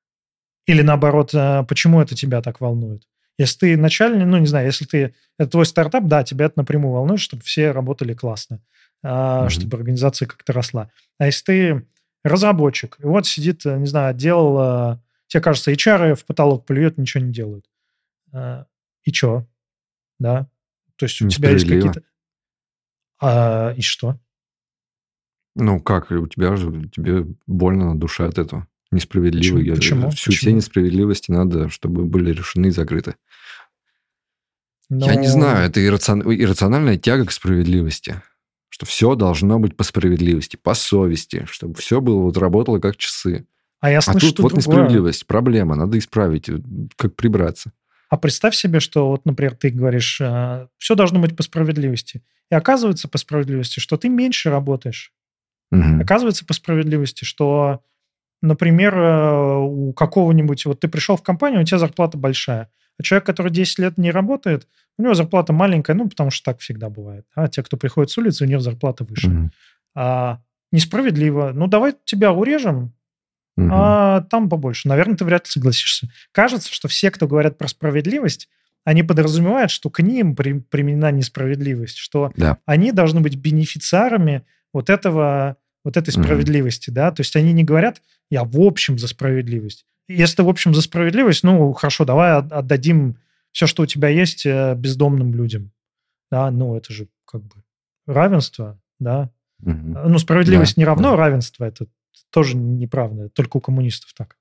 Или наоборот, почему это тебя так волнует? Если ты начальник, ну, не знаю, если ты... Это твой стартап, да, тебя это напрямую волнует, чтобы все работали классно, mm-hmm. чтобы организация как-то росла. А если ты разработчик, и вот сидит, не знаю, отдел... Тебе кажется, эйч ар в потолок плюет, ничего не делают. И что? Да? То есть у тебя есть какие-то... А, и что? Ну, как? У тебя же, тебе больно на душе от этого. Несправедливо. Почему? Я, Почему? всю, все Почему? несправедливости надо, чтобы были решены и закрыты. Но... Я не знаю, это иррацион... иррациональная тяга к справедливости. Что все должно быть по справедливости, по совести, чтобы все было, вот, работало как часы. А я А слышу тут вот другое. несправедливость, проблема, надо исправить, как прибраться. А представь себе, что вот, например, ты говоришь, все должно быть по справедливости. И оказывается по справедливости, что ты меньше работаешь. Угу. Оказывается по справедливости, что, например, у какого-нибудь... Вот ты пришел в компанию, у тебя зарплата большая. А человек, который десять лет не работает, у него зарплата маленькая, ну, потому что так всегда бывает. А те, кто приходит с улицы, у них зарплата выше. Угу. А, несправедливо. Ну, давай тебя урежем, угу. а там побольше. Наверное, ты вряд ли согласишься. Кажется, что все, кто говорят про справедливость, они подразумевают, что к ним при, применена несправедливость, что да. они должны быть бенефициарами вот этого, вот этой справедливости, mm-hmm. да, то есть они не говорят, я в общем за справедливость. Если ты в общем за справедливость, ну, хорошо, давай отдадим все, что у тебя есть, бездомным людям, да, ну, это же как бы равенство, да, mm-hmm. ну, справедливость yeah. не равно yeah. равенство, это тоже неправда, только у коммунистов так.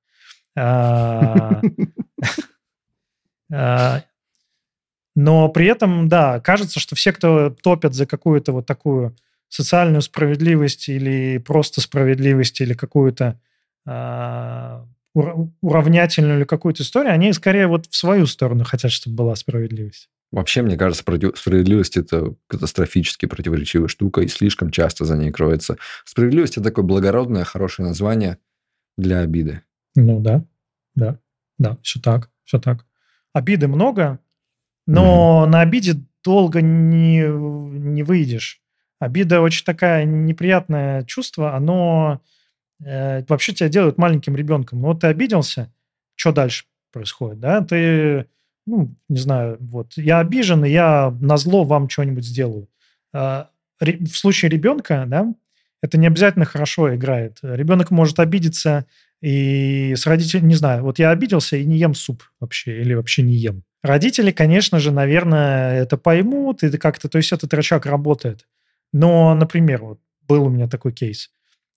Но при этом, да, кажется, что все, кто топят за какую-то вот такую социальную справедливость или просто справедливость или какую-то э, уравнятельную или какую-то историю, они скорее вот в свою сторону хотят, чтобы была справедливость. Вообще, мне кажется, против... справедливость – это катастрофически противоречивая штука, и слишком часто за ней кроется. Справедливость – это такое благородное, хорошее название для обиды. Ну да, да, да, все так, все так. Обиды много, но угу. на обиде долго не, не выйдешь. Обида очень такая неприятное чувство, оно э, вообще тебя делает маленьким ребенком. Ну вот ты обиделся, что дальше происходит, да? Ты, ну, не знаю, вот, я обижен, и я назло вам что-нибудь сделаю. Э, ре, в случае ребенка, да, это не обязательно хорошо играет. Ребенок может обидеться и с родителями, не знаю, вот я обиделся и не ем суп вообще, или вообще не ем. Родители, конечно же, наверное, это поймут, и как-то, то есть этот рычаг работает. Но, например, вот был у меня такой кейс.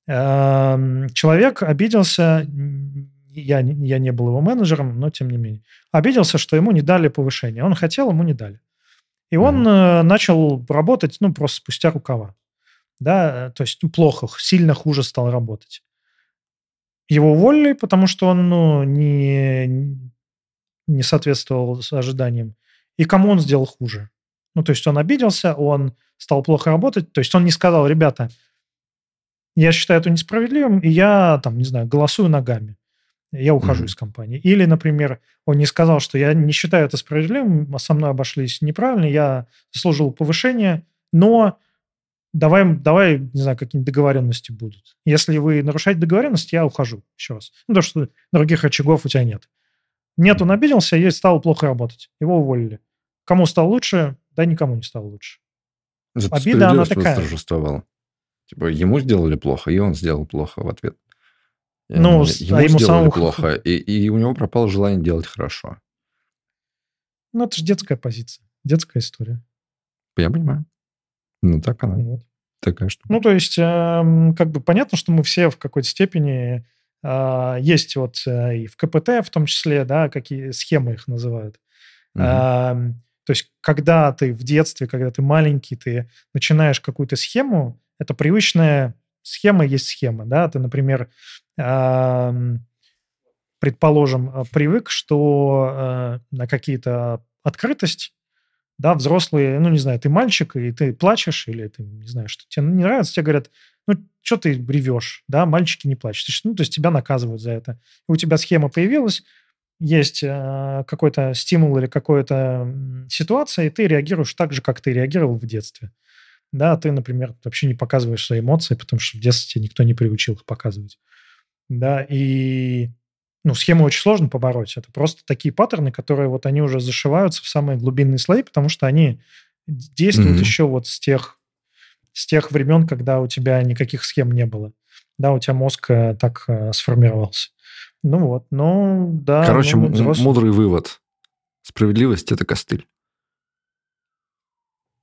Человек обиделся, я, я не был его менеджером, но тем не менее, обиделся, что ему не дали повышение. Он хотел, ему не дали. И он mm-hmm. начал работать, ну, просто спустя рукава. Да, то есть ну, плохо, сильно хуже стал работать. Его уволили, потому что он, ну, не... не соответствовал ожиданиям. И кому он сделал хуже? Ну, то есть он обиделся, он стал плохо работать. То есть он не сказал, ребята, я считаю это несправедливым, и я, там, не знаю, голосую ногами. Я ухожу mm-hmm. из компании. Или, например, он не сказал, что я не считаю это справедливым, со мной обошлись неправильно, я заслужил повышение, но давай, давай, не знаю, какие-нибудь договоренности будут. Если вы нарушаете договоренность, я ухожу еще раз. Ну, потому что других рычагов у тебя нет. Нет, он обиделся и стал плохо работать. Его уволили. Кому стало лучше? Да никому не стало лучше. Зато обида, она такая. Восторжествовала. Типа ему сделали плохо, и он сделал плохо в ответ. Ну, ему а ему сделали самому... плохо, и, и у него пропало желание делать хорошо. Ну, это же детская позиция. Детская история. Я понимаю. Ну, так она. Вот. Такая штука. Ну, то есть, э, как бы понятно, что мы все в какой-то степени... Есть вот и в ка пэ тэ в том числе, да, какие схемы их называют. Угу. А, то есть, когда ты в детстве, когда ты маленький, ты начинаешь какую-то схему, это привычная схема есть схема, да, ты, например, а, предположим, привык, что а, на какие-то открытость, да, взрослые, ну, не знаю, ты мальчик, и ты плачешь, или ты, не знаю, что тебе не нравится, тебе говорят, ну, что ты ревешь, да, мальчики не плачут. Ну, то есть тебя наказывают за это. И у тебя схема появилась, есть э, какой-то стимул или какая-то ситуация, и ты реагируешь так же, как ты реагировал в детстве. Да, ты, например, вообще не показываешь свои эмоции, потому что в детстве тебя никто не приучил их показывать. Да, и ну, схему очень сложно побороть. Это просто такие паттерны, которые вот они уже зашиваются в самые глубинные слои, потому что они действуют mm-hmm. еще вот с тех с тех времен, когда у тебя никаких схем не было. Да, у тебя мозг э, так э, сформировался. Ну вот, ну да. Короче, ну, м- мудрый вывод. Справедливость – это костыль.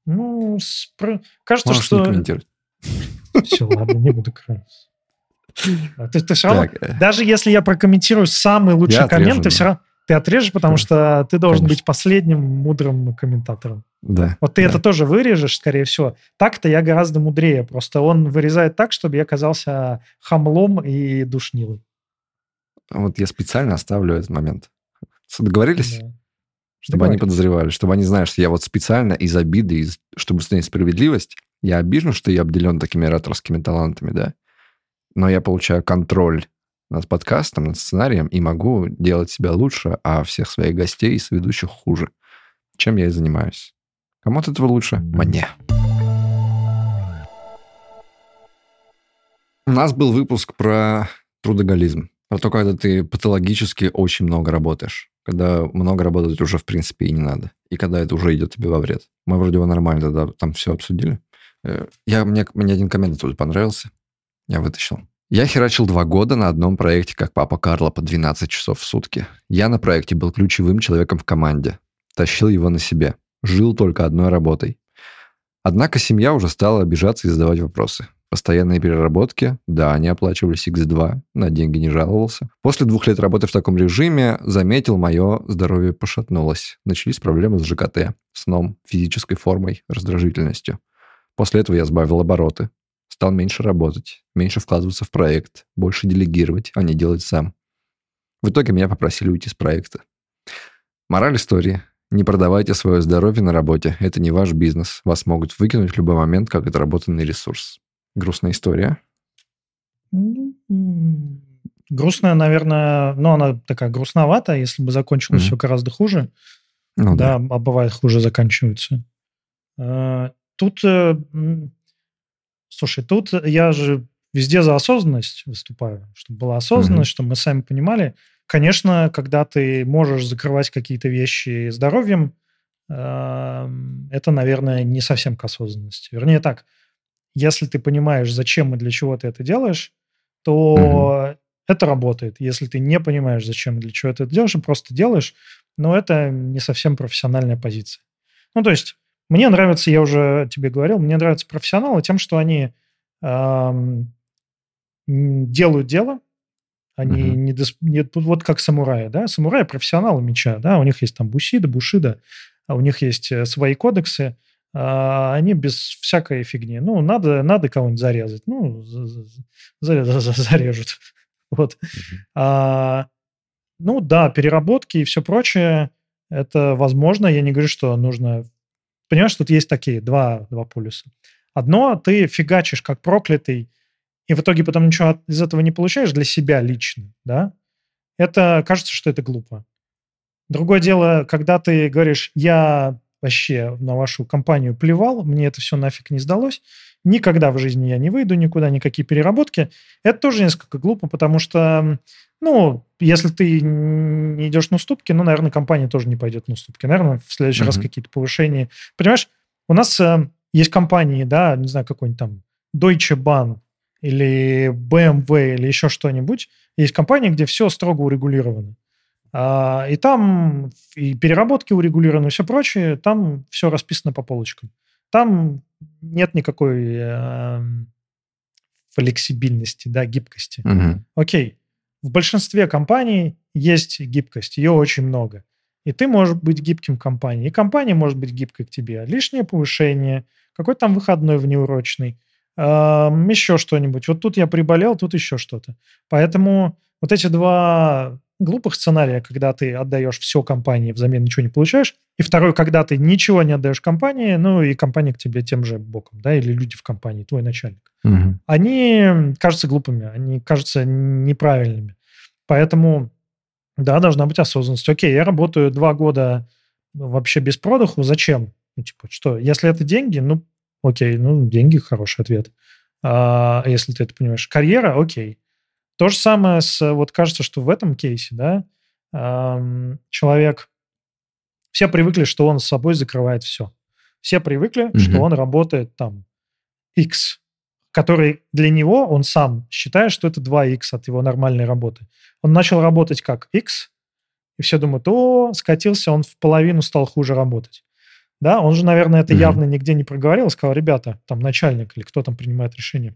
Ну, спро... кажется, Можешь что... не комментировать. Все, ладно, не буду комментировать. Ты, ты все равно, так. Даже если я прокомментирую самый лучший я коммент, отрежу, ты да. все равно ты отрежешь, потому да. что ты должен Конечно. быть последним мудрым комментатором. Да. Вот ты да. это тоже вырежешь, скорее всего. Так-то я гораздо мудрее. Просто он вырезает так, чтобы я казался хамлом и душнилой. Вот я специально оставлю этот момент. Договорились? Да. Чтобы Договорились. они подозревали, чтобы они знали, что я вот специально из обиды, из, чтобы снять справедливость, я обижен, что я обделен такими ораторскими талантами, да, но я получаю контроль над подкастом, над сценарием и могу делать себя лучше, а всех своих гостей и соведущих хуже. Чем я и занимаюсь. Кому от этого лучше? Мне. У нас был выпуск про трудоголизм. Про то, когда ты патологически очень много работаешь. Когда много работать уже, в принципе, и не надо. И когда это уже идет тебе во вред. Мы вроде бы нормально тогда там все обсудили. Я, мне, мне один коммент тут понравился. Я вытащил. Я херачил два года на одном проекте, как папа Карло, по двенадцать часов в сутки. Я на проекте был ключевым человеком в команде. Тащил его на себе. Жил только одной работой. Однако семья уже стала обижаться и задавать вопросы. Постоянные переработки, да, они оплачивались икс два, на деньги не жаловался. После двух лет работы в таком режиме заметил, мое здоровье пошатнулось. Начались проблемы с ЖКТ, сном, физической формой, раздражительностью. После этого я сбавил обороты. Стал меньше работать, меньше вкладываться в проект, больше делегировать, а не делать сам. В итоге меня попросили уйти с проекта. Мораль истории. Не продавайте свое здоровье на работе. Это не ваш бизнес. Вас могут выкинуть в любой момент, как отработанный ресурс. Грустная история. Грустная, наверное, но она такая грустноватая. Если бы закончилось mm-hmm. все гораздо хуже. Ну, да, да, а бывает хуже заканчиваются. Тут, слушай, тут я же везде за осознанность выступаю, чтобы была осознанность, mm-hmm. чтобы мы сами понимали. Конечно, когда ты можешь закрывать какие-то вещи здоровьем, это, наверное, не совсем к осознанности. Вернее так, если ты понимаешь, зачем и для чего ты это делаешь, то mm-hmm. это работает. Если ты не понимаешь, зачем и для чего ты это делаешь, и просто делаешь, но это не совсем профессиональная позиция. Ну, то есть, мне нравится, я уже тебе говорил, мне нравятся профессионалы тем, что они эм, делают дело, они mm-hmm. не, дос, не... Вот как самураи, да? Самураи – профессионалы меча, да? У них есть там бусида, бушида, а у них есть свои кодексы, а они без всякой фигни. Ну, надо, надо кого-нибудь зарезать. Ну, зарежут. Вот. Mm-hmm. А, ну, да, переработки и все прочее, это возможно. Я не говорю, что нужно... Понимаешь, тут есть такие два, два полюса. Одно, ты фигачишь как проклятый, и в итоге потом ничего из этого не получаешь для себя лично, да? Это, кажется, что это глупо. Другое дело, когда ты говоришь, я вообще на вашу компанию плевал, мне это все нафиг не сдалось, никогда в жизни я не выйду никуда, никакие переработки, это тоже несколько глупо, потому что, ну, если ты не идешь на уступки, ну, наверное, компания тоже не пойдет на уступки. Наверное, в следующий mm-hmm. раз какие-то повышения. Понимаешь, у нас э, есть компании, да, не знаю, какой-нибудь там Deutsche Bahn, или бэ эм вэ, или еще что-нибудь. Есть компании, где все строго урегулировано. А, и там и переработки урегулированы, и все прочее. Там все расписано по полочкам. Там нет никакой э, флексибильности, да, гибкости. Угу. Окей. В большинстве компаний есть гибкость. Ее очень много. И ты можешь быть гибким в компании. И компания может быть гибкой к тебе. Лишнее повышение, какой-то там выходной внеурочный, еще что-нибудь. Вот тут я приболел, тут еще что-то. Поэтому вот эти два глупых сценария, когда ты отдаешь все компании, взамен ничего не получаешь, и второй, когда ты ничего не отдаешь компании, ну и компания к тебе тем же боком, да, или люди в компании, твой начальник. Угу. Они кажутся глупыми, они кажутся неправильными. Поэтому, да, должна быть осознанность. Окей, я работаю два года вообще без продыху, зачем? Ну, типа, что, если это деньги, ну, окей, ну, деньги – хороший ответ. А, если ты это понимаешь. Карьера – окей. То же самое с... Вот кажется, что в этом кейсе, да, эм, человек... Все привыкли, что он с собой закрывает все. Все привыкли, mm-hmm. что он работает там X, который для него, он сам считает, что это два икс от его нормальной работы. Он начал работать как X, и все думают, о, скатился, он в половину стал хуже работать. Да, он же, наверное, это mm-hmm. явно нигде не проговорил, сказал, ребята, там начальник или кто там принимает решение.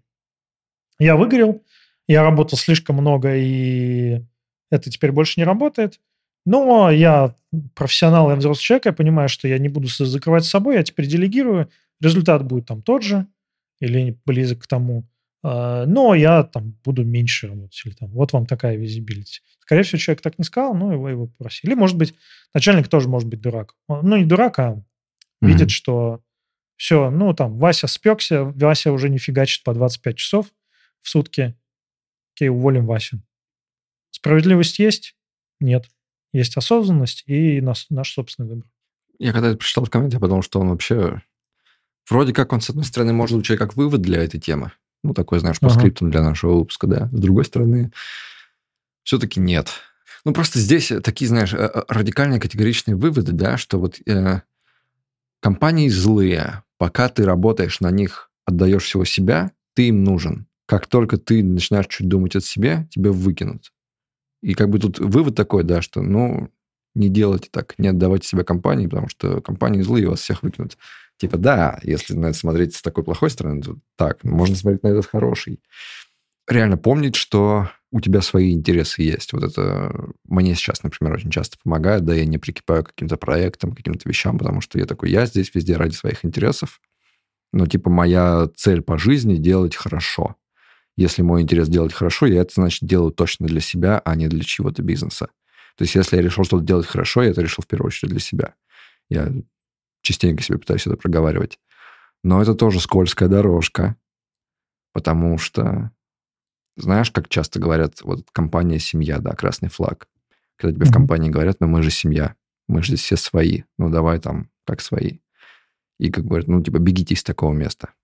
Я выгорел, я работал слишком много, и это теперь больше не работает. Но я профессионал, я взрослый человек, я понимаю, что я не буду закрывать с собой, я теперь делегирую, результат будет там тот же или близок к тому, но я там буду меньше работать. Или там, вот вам такая визибилити. Скорее всего, человек так не сказал, но его, его попросили. Или, может быть, начальник тоже может быть дурак. Ну, не дурак, а mm-hmm. видит, что все, ну, там, Вася спекся, Вася уже не фигачит по двадцать пять часов в сутки. Окей, уволим Васю. Справедливость есть? Нет. Есть осознанность и наш, наш собственный выбор. Я когда это прочитал в комменте, я подумал, что он вообще... Вроде как он, с одной стороны, может звучать как вывод для этой темы. Ну, такой, знаешь, по ага. скриптам для нашего выпуска, да. С другой стороны, все-таки нет. Ну, просто здесь такие, знаешь, радикальные категоричные выводы, да, что вот э, компании злые, пока ты работаешь на них, отдаешь всего себя, ты им нужен. Как только ты начинаешь чуть думать о себе, тебя выкинут. И как бы тут вывод такой, да, что, ну, не делайте так, не отдавайте себя компании, потому что компании злые, вас всех выкинут. Типа, да, если на это смотреть с такой плохой стороны, то так, можно смотреть на это с хорошей. Реально помнить, что у тебя свои интересы есть. Вот это мне сейчас, например, очень часто помогает, да, я не прикипаю к каким-то проектам, к каким-то вещам, потому что я такой, я здесь везде ради своих интересов, но, типа, моя цель по жизни – делать хорошо. Если мой интерес делать хорошо, я это, значит, делаю точно для себя, а не для чего-то бизнеса. То есть, если я решил что-то делать хорошо, я это решил в первую очередь для себя. Я частенько себе пытаюсь это проговаривать. Но это тоже скользкая дорожка, потому что, знаешь, как часто говорят, вот компания «семья», да, красный флаг. Когда тебе mm-hmm. в компании говорят, ну, мы же семья, мы же здесь все свои, ну, давай там, как свои. И как говорят, ну, типа, бегите из такого места.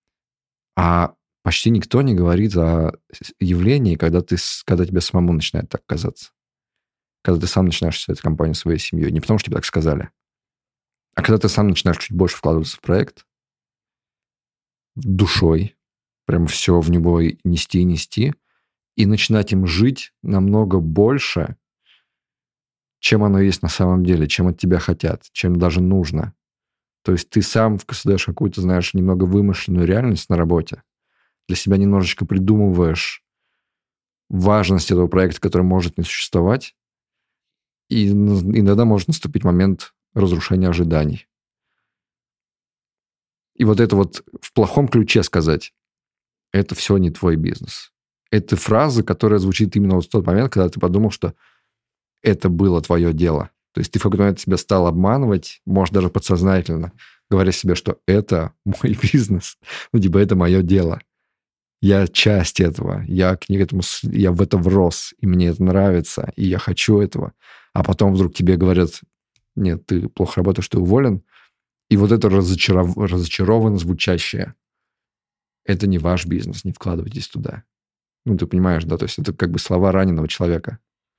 А почти никто не говорит о явлении, когда, ты, когда тебе самому начинает так казаться. Когда ты сам начинаешь считать компанию своей семьей. Не потому, что тебе так сказали, а когда ты сам начинаешь чуть больше вкладываться в проект, душой, прям все в него нести и нести, и начинать им жить намного больше, чем оно есть на самом деле, чем от тебя хотят, чем даже нужно. То есть ты сам создаешь какую-то, знаешь, немного вымышленную реальность на работе, для себя немножечко придумываешь важность этого проекта, который может не существовать, и иногда может наступить момент разрушения ожиданий. И вот это вот в плохом ключе сказать, это все не твой бизнес. Это фраза, которая звучит именно вот в тот момент, когда ты подумал, что это было твое дело. То есть ты в какой-то момент себя стал обманывать, может, даже подсознательно, говоря себе, что это мой бизнес, ну, типа, это мое дело. Я часть этого, я к этому, я в это врос, и мне это нравится, и я хочу этого. А потом вдруг тебе говорят, нет, ты плохо работаешь, ты уволен. И вот это разочаров... разочарованно звучащее, это не ваш бизнес, не вкладывайтесь туда. Ну, ты понимаешь, да? То есть это как бы слова раненого человека.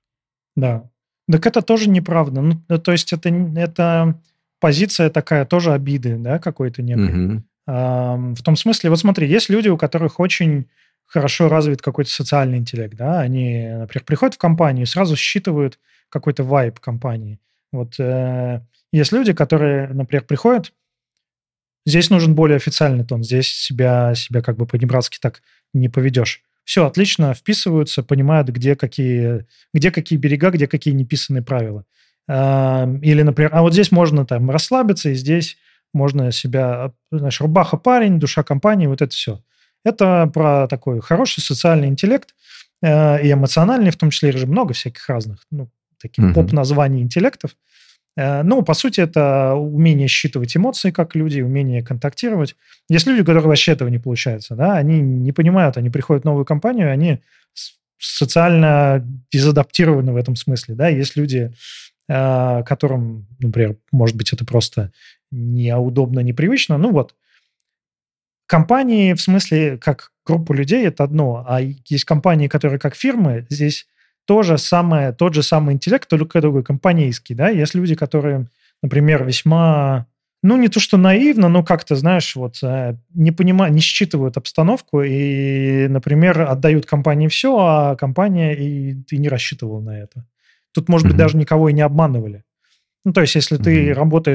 Да. Так это тоже неправда. Ну, то есть это, это позиция такая тоже обиды, да, какой-то некой. Угу. В том смысле, вот смотри, есть люди, у которых очень хорошо развит какой-то социальный интеллект, да, они, например, приходят в компанию и сразу считывают какой-то вайб компании. Вот э, есть люди, которые, например, приходят, здесь нужен более официальный тон, здесь себя, себя как бы по-небратски так не поведешь. Все, отлично, вписываются, понимают, где какие, где какие берега, где какие неписанные правила. Э, или, например, а вот здесь можно там расслабиться, и здесь можно себя, знаешь, рубаха парень, душа компании, вот это все. Это про такой хороший социальный интеллект э, и эмоциональный, в том числе, же много всяких разных, ну, таких mm-hmm. поп-названий интеллектов. Э, ну, по сути, это умение считывать эмоции, как люди, умение контактировать. Есть люди, у которых вообще этого не получается, да, они не понимают, они приходят в новую компанию, они социально дезадаптированы в этом смысле, да, есть люди, э, которым, например, может быть, это просто неудобно, непривычно. Ну вот, компании, в смысле, как группа людей, это одно, а есть компании, которые как фирмы, здесь тоже самое, тот же самый интеллект, только другой, компанейский, да, есть люди, которые, например, весьма, ну, не то что наивно, но как-то, знаешь, вот, не понимают, не считывают обстановку и, например, отдают компании все, а компания и ты не рассчитывал на это. Тут, может mm-hmm. быть, даже никого и не обманывали. Ну, то есть, если mm-hmm. ты работаешь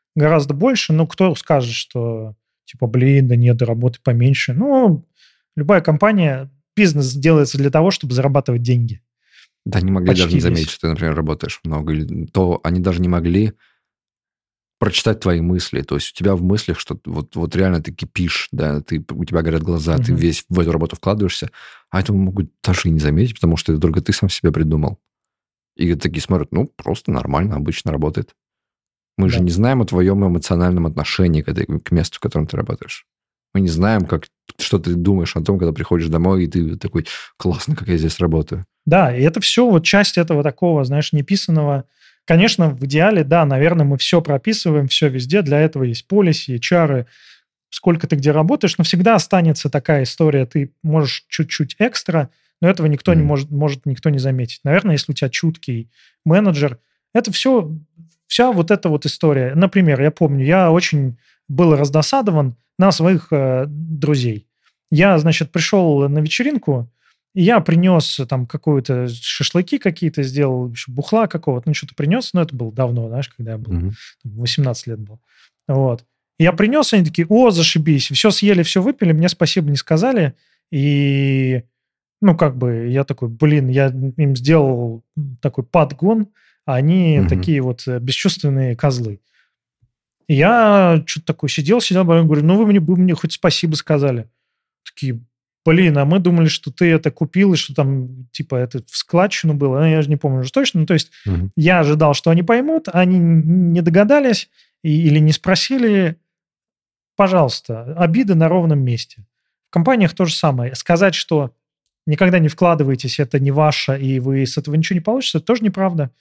гораздо больше. Ну, кто скажет, что типа, блин, да нет, да работы поменьше. Ну, любая компания, бизнес делается для того, чтобы зарабатывать деньги. Да, они могли Почти даже не заметить, весь. что ты, например, работаешь много. Или то они даже не могли прочитать твои мысли. То есть у тебя в мыслях, что вот, вот реально ты кипишь, да, ты, у тебя горят глаза, угу. ты весь в эту работу вкладываешься, а это могут даже и не заметить, потому что это только ты сам себе придумал. И такие смотрят, ну, просто нормально, обычно работает. Мы да. же не знаем о твоем эмоциональном отношении к, этой, к месту, в котором ты работаешь. Мы не знаем, как, что ты думаешь о том, когда приходишь домой, и ты такой, классно, как я здесь работаю. Да, и это все вот часть этого такого, знаешь, неписанного. Конечно, в идеале, да, наверное, мы все прописываем, все везде. Для этого есть полиси, эйч ар, сколько ты где работаешь, но всегда останется такая история. Ты можешь чуть-чуть экстра, но этого никто mm. не может, может никто не заметить. Наверное, если у тебя чуткий менеджер, это все... Вся вот эта вот история. Например, я помню, я очень был раздосадован на своих э, друзей. Я, значит, пришел на вечеринку, и я принес там какую-то шашлыки какие-то, сделал еще бухла какого-то, ну, что-то принес, но это было давно, знаешь, когда я был, mm-hmm. восемнадцать лет был. Вот. И я принес, они такие, о, зашибись, все съели, все выпили, мне спасибо не сказали, и, ну, как бы, я такой, блин, я им сделал такой подгон, а они mm-hmm. такие вот бесчувственные козлы. И я что-то такой сидел, сидел, говорю, ну, вы мне, вы мне хоть спасибо сказали. Такие, блин, а мы думали, что ты это купил, и что там, типа, это в складчину было. Ну, я же не помню уже точно. Ну, то есть mm-hmm. я ожидал, что они поймут, они не догадались и, или не спросили. Пожалуйста, обиды на ровном месте. В компаниях то же самое. Сказать, что никогда не вкладываетесь, это не ваше, и вы с этого ничего не получится, это тоже неправда.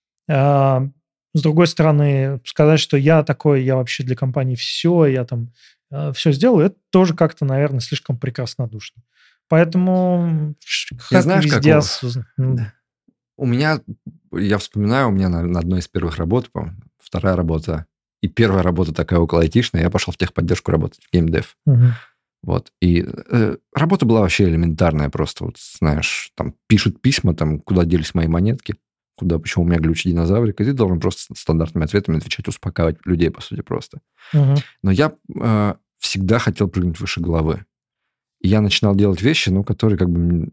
С другой стороны, сказать, что я такой, я вообще для компании все, я там все сделаю, это тоже как-то, наверное, слишком прекраснодушно. Поэтому я знаешь, везде... Как ос... да. У меня, я вспоминаю, у меня на, на одной из первых работ, по-моему, вторая работа, и первая работа такая около айтишная, я пошел в техподдержку работать, в геймдев. Угу. Вот. И э, работа была вообще элементарная просто. Вот, знаешь, там пишут письма, там, куда делись мои монетки, куда, почему у меня глючит динозаврик, и ты должен просто стандартными ответами отвечать, успокаивать людей, по сути, просто. Угу. Но я э, всегда хотел прыгнуть выше головы. И я начинал делать вещи, ну, которые как бы,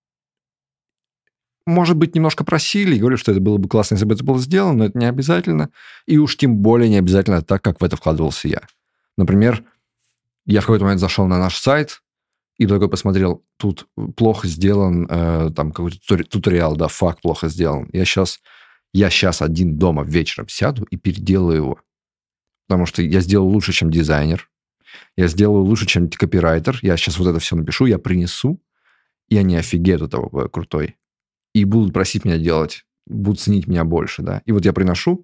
может быть, немножко просили, и говорю, что это было бы классно, если бы это было сделано, но это не обязательно. И уж тем более не обязательно так, как в это вкладывался я. Например, я в какой-то момент зашел на наш сайт, и такой посмотрел, тут плохо сделан, э, там какой-то туториал, да, факт плохо сделан. Я сейчас, я сейчас один дома вечером сяду и переделаю его. Потому что я сделал лучше, чем дизайнер. Я сделаю лучше, чем копирайтер. Я сейчас вот это все напишу, я принесу, и они офигеют от того, какой я крутой. И будут просить меня делать, будут ценить меня больше, да. И вот я приношу,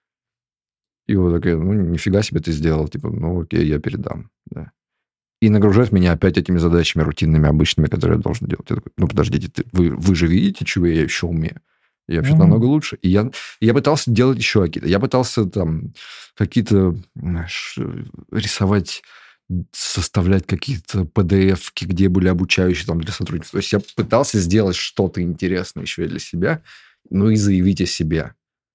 и вот такая, ну, нифига себе ты сделал. Типа, ну, окей, я передам, да. И нагружать меня опять этими задачами рутинными, обычными, которые я должен делать. Я такой, ну, подождите, ты, вы, вы же видите, чего я еще умею? Я вообще-то mm-hmm. намного лучше. И я, я пытался делать еще какие-то. Я пытался там какие-то, знаешь, рисовать, составлять какие-то пи ди эф-ки, где были обучающие там для сотрудников. То есть я пытался сделать что-то интересное еще и для себя, ну и заявить о себе.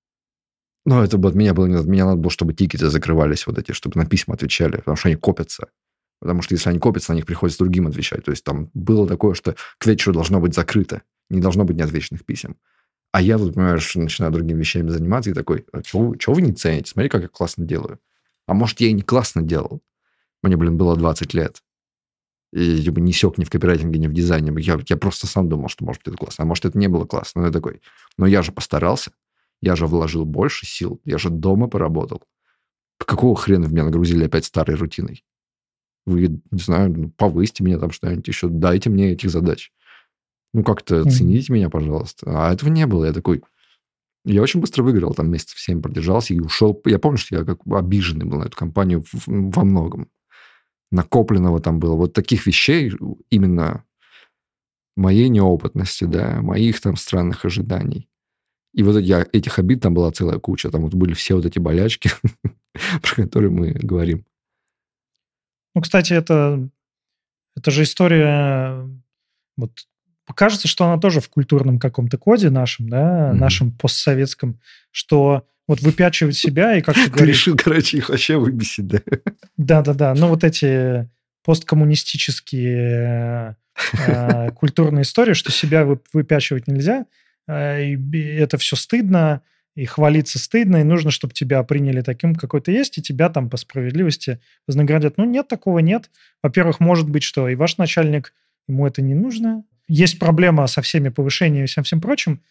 Но это бы от меня было не надо. Мне надо было, чтобы тикеты закрывались вот эти, чтобы на письма отвечали, потому что они копятся. Потому что если они копятся, на них приходится другим отвечать. То есть там было такое, что к вечеру должно быть закрыто. Не должно быть неотвеченных писем. А я, вот, понимаешь, начинаю другими вещами заниматься и такой, а чего, чего вы не цените? Смотри, как я классно делаю. А может, я и не классно делал. Мне, блин, было двадцать лет. И типа, не сёк ни в копирайтинге, ни в дизайне. Я, я просто сам думал, что, может, это классно. А может, это не было классно. Но я такой, но я же постарался. Я же вложил больше сил. Я же дома поработал. Какого хрена в меня нагрузили опять старой рутиной? Вы, не знаю, повысьте меня там что-нибудь еще, дайте мне этих задач. Ну, как-то mm-hmm. цените меня, пожалуйста. А этого не было. Я такой... Я очень быстро выиграл, там месяцев семь продержался и ушел. Я помню, что я как обиженный был на эту компанию во многом. Накопленного там было. Вот таких вещей, именно моей неопытности, да, моих там странных ожиданий. И вот я, этих обид там была целая куча. Там вот были все вот эти болячки, про которые мы говорим. Ну, кстати, это, это же история... Вот кажется, что она тоже в культурном каком-то коде нашем, да, mm-hmm. нашем постсоветском, что вот выпячивать себя и как-то говорить... Ты решил, короче, их вообще выбесить, да? Да-да-да, ну вот эти посткоммунистические э, культурные истории, что себя выпячивать нельзя, э, и это все стыдно, и хвалиться стыдно, и нужно, чтобы тебя приняли таким, какой ты есть, и тебя там по справедливости вознаградят. Ну, нет, такого нет. Во-первых, может быть, что и ваш начальник, ему это не нужно. Есть проблема со всеми повышениями и всем всем прочим.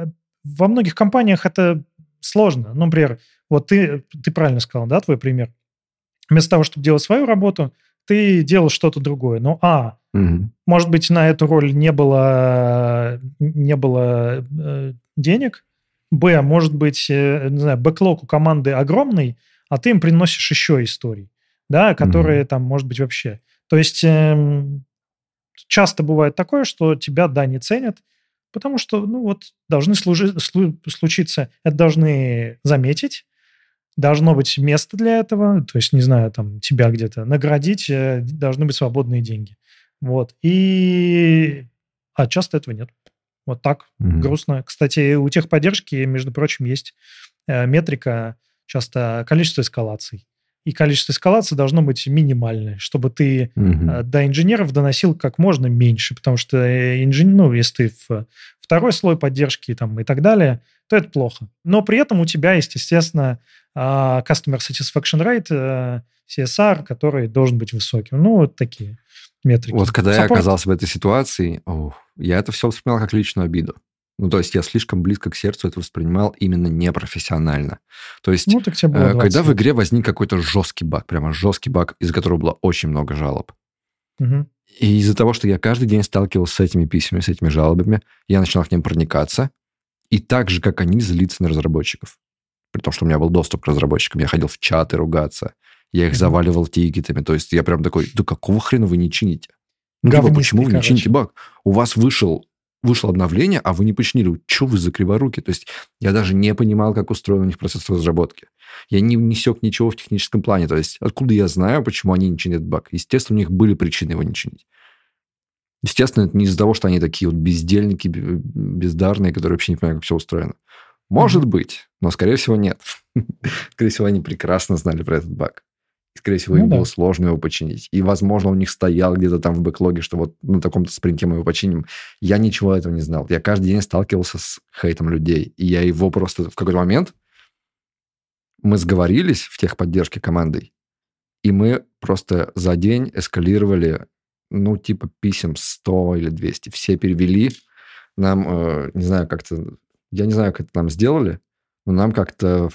Во многих компаниях это сложно. Ну, например, вот ты, ты правильно сказал, да, твой пример. Вместо того, чтобы делать свою работу, ты делал что-то другое. Ну, а, угу. может быть, на эту роль не было, не было э, денег. Б, может быть, э, не знаю, бэклог у команды огромный, а ты им приносишь еще историй, да, которые угу. там, может быть, вообще. То есть э, часто бывает такое, что тебя, да, не ценят, потому что, ну, вот, должны служи, слу, случиться, это должны заметить, должно быть место для этого, то есть, не знаю, там, тебя где-то наградить, должны быть свободные деньги. Вот. И... А часто этого нет. Вот так. Mm-hmm. Грустно. Кстати, у техподдержки, между прочим, есть э, метрика, часто количество эскалаций. И количество эскалаций должно быть минимальное, чтобы ты mm-hmm. э, до инженеров доносил как можно меньше, потому что инженер, ну, если ты в второй слой поддержки там, и так далее, то это плохо. Но при этом у тебя есть, естественно, Customer Satisfaction Rate, си эс ар, который должен быть высоким. Ну, вот такие метрики. Вот когда Support... я оказался в этой ситуации, о, я это все воспринимал как личную обиду. Ну, то есть я слишком близко к сердцу это воспринимал именно непрофессионально. То есть, ну, так тебе было двадцать когда лет. В игре возник какой-то жесткий баг, прямо жесткий баг, из-за которого было очень много жалоб. Угу. И из-за того, что я каждый день сталкивался с этими письмами, с этими жалобами, я начинал к ним проникаться, и так же, как они, злиться на разработчиков. При том, что у меня был доступ к разработчикам. Я ходил в чаты ругаться. Я их mm-hmm. заваливал тикетами. То есть я прям такой, да какого хрена вы не чините? Ну, типа, почему вы не чините баг? У вас вышел, вышло обновление, а вы не починили. Что вы за криворуки? То есть я даже не понимал, как устроен у них процесс разработки. Я не несек ничего в техническом плане. То есть откуда я знаю, почему они не чинят баг? Естественно, у них были причины его не чинить. Естественно, это не из-за того, что они такие вот бездельники, бездарные, которые вообще не понимают, как все устроено. Может mm-hmm. быть, но, скорее всего, нет. Скорее всего, они прекрасно знали про этот баг. Скорее всего, ну, им да. было сложно его починить. И, возможно, у них стоял где-то там в бэклоге, что вот на таком-то спринте мы его починим. Я ничего этого не знал. Я каждый день сталкивался с хейтом людей. И я его просто в какой-то момент... Мы сговорились в техподдержке командой, и мы просто за день эскалировали, ну, типа писем сто или двести. Все перевели. Нам, э, не знаю, как-то... Я не знаю, как это нам сделали, но нам как-то...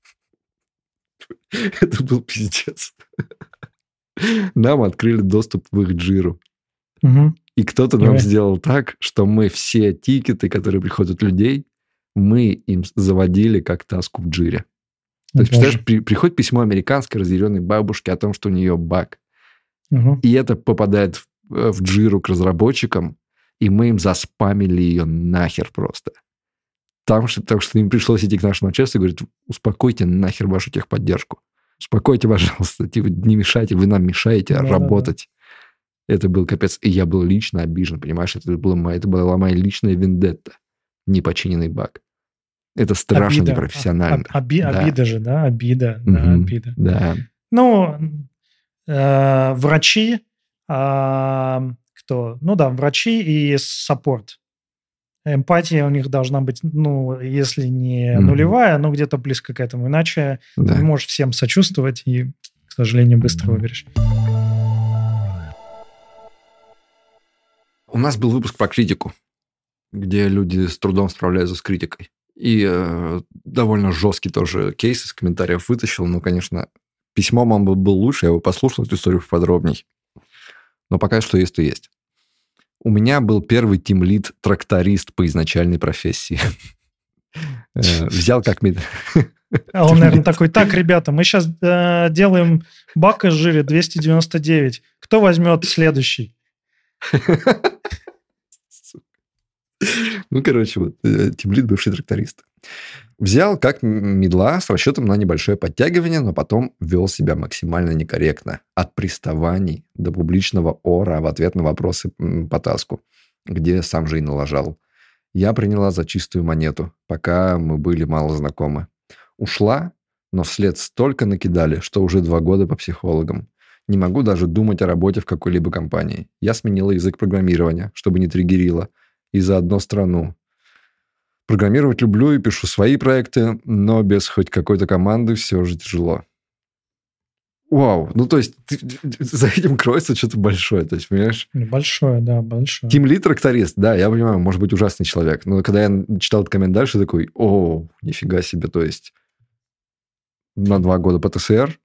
Это был пиздец. Нам открыли доступ в их джиру. Угу. И кто-то нам сделал так, что мы все тикеты, которые приходят от людей, мы им заводили как таску в джире. То есть, представляешь, при, приходит письмо американской разъяренной бабушки о том, что у нее баг. Угу. И это попадает в, в джиру к разработчикам, и мы им заспамили ее нахер просто. Там, что, так что им пришлось идти к нашему начальству и говорить, успокойте нахер вашу техподдержку. Успокойте, пожалуйста. Типа, не мешайте, вы нам мешаете да, работать. Да, да. Это был капец. И я был лично обижен, понимаешь? Это, было, это была моя личная вендетта. Непочиненный баг. Это страшно обида. Непрофессионально. А, оби, да. Обида же, да? Обида. Угу. Да, обида. Да. Ну, э, врачи, э, кто? Ну да, врачи и саппорт. Эмпатия у них должна быть, ну, если не mm-hmm. нулевая, но где-то близко к этому. Иначе да. ты не можешь всем сочувствовать и, к сожалению, быстро mm-hmm. выберешь. У нас был выпуск про критику, где люди с трудом справляются с критикой. И э, довольно жесткий тоже кейс из комментариев вытащил. Ну, конечно, письмом он был лучше, я его послушал, эту историю поподробней. Но пока что есть, то есть. У меня был первый тимлид тракторист по изначальной профессии. Взял как... А он, наверное, такой, так, ребята, мы сейчас э, делаем бак из жире двести девяносто девять. Кто возьмет следующий? Ну, короче, вот, тимлид бывший тракторист. Взял как мидла с расчетом на небольшое подтягивание, но потом вел себя максимально некорректно. От приставаний до публичного ора в ответ на вопросы по таску. где сам же и налажал. Я приняла за чистую монету, пока мы были мало знакомы. Ушла, но вслед столько накидали, что уже два года по психологам. Не могу даже думать о работе в какой-либо компании. Я сменила язык программирования, чтобы не триггерило, и заодно страну. Программировать люблю и пишу свои проекты, но без хоть какой-то команды все же тяжело. Вау, ну то есть ты, за этим кроется что-то большое, то есть, понимаешь? Большое, да, большое. Тимлид тракторист, да, я понимаю, может быть ужасный человек, но когда я читал этот коммент дальше, такой, о, нифига себе, то есть на два года по ТСР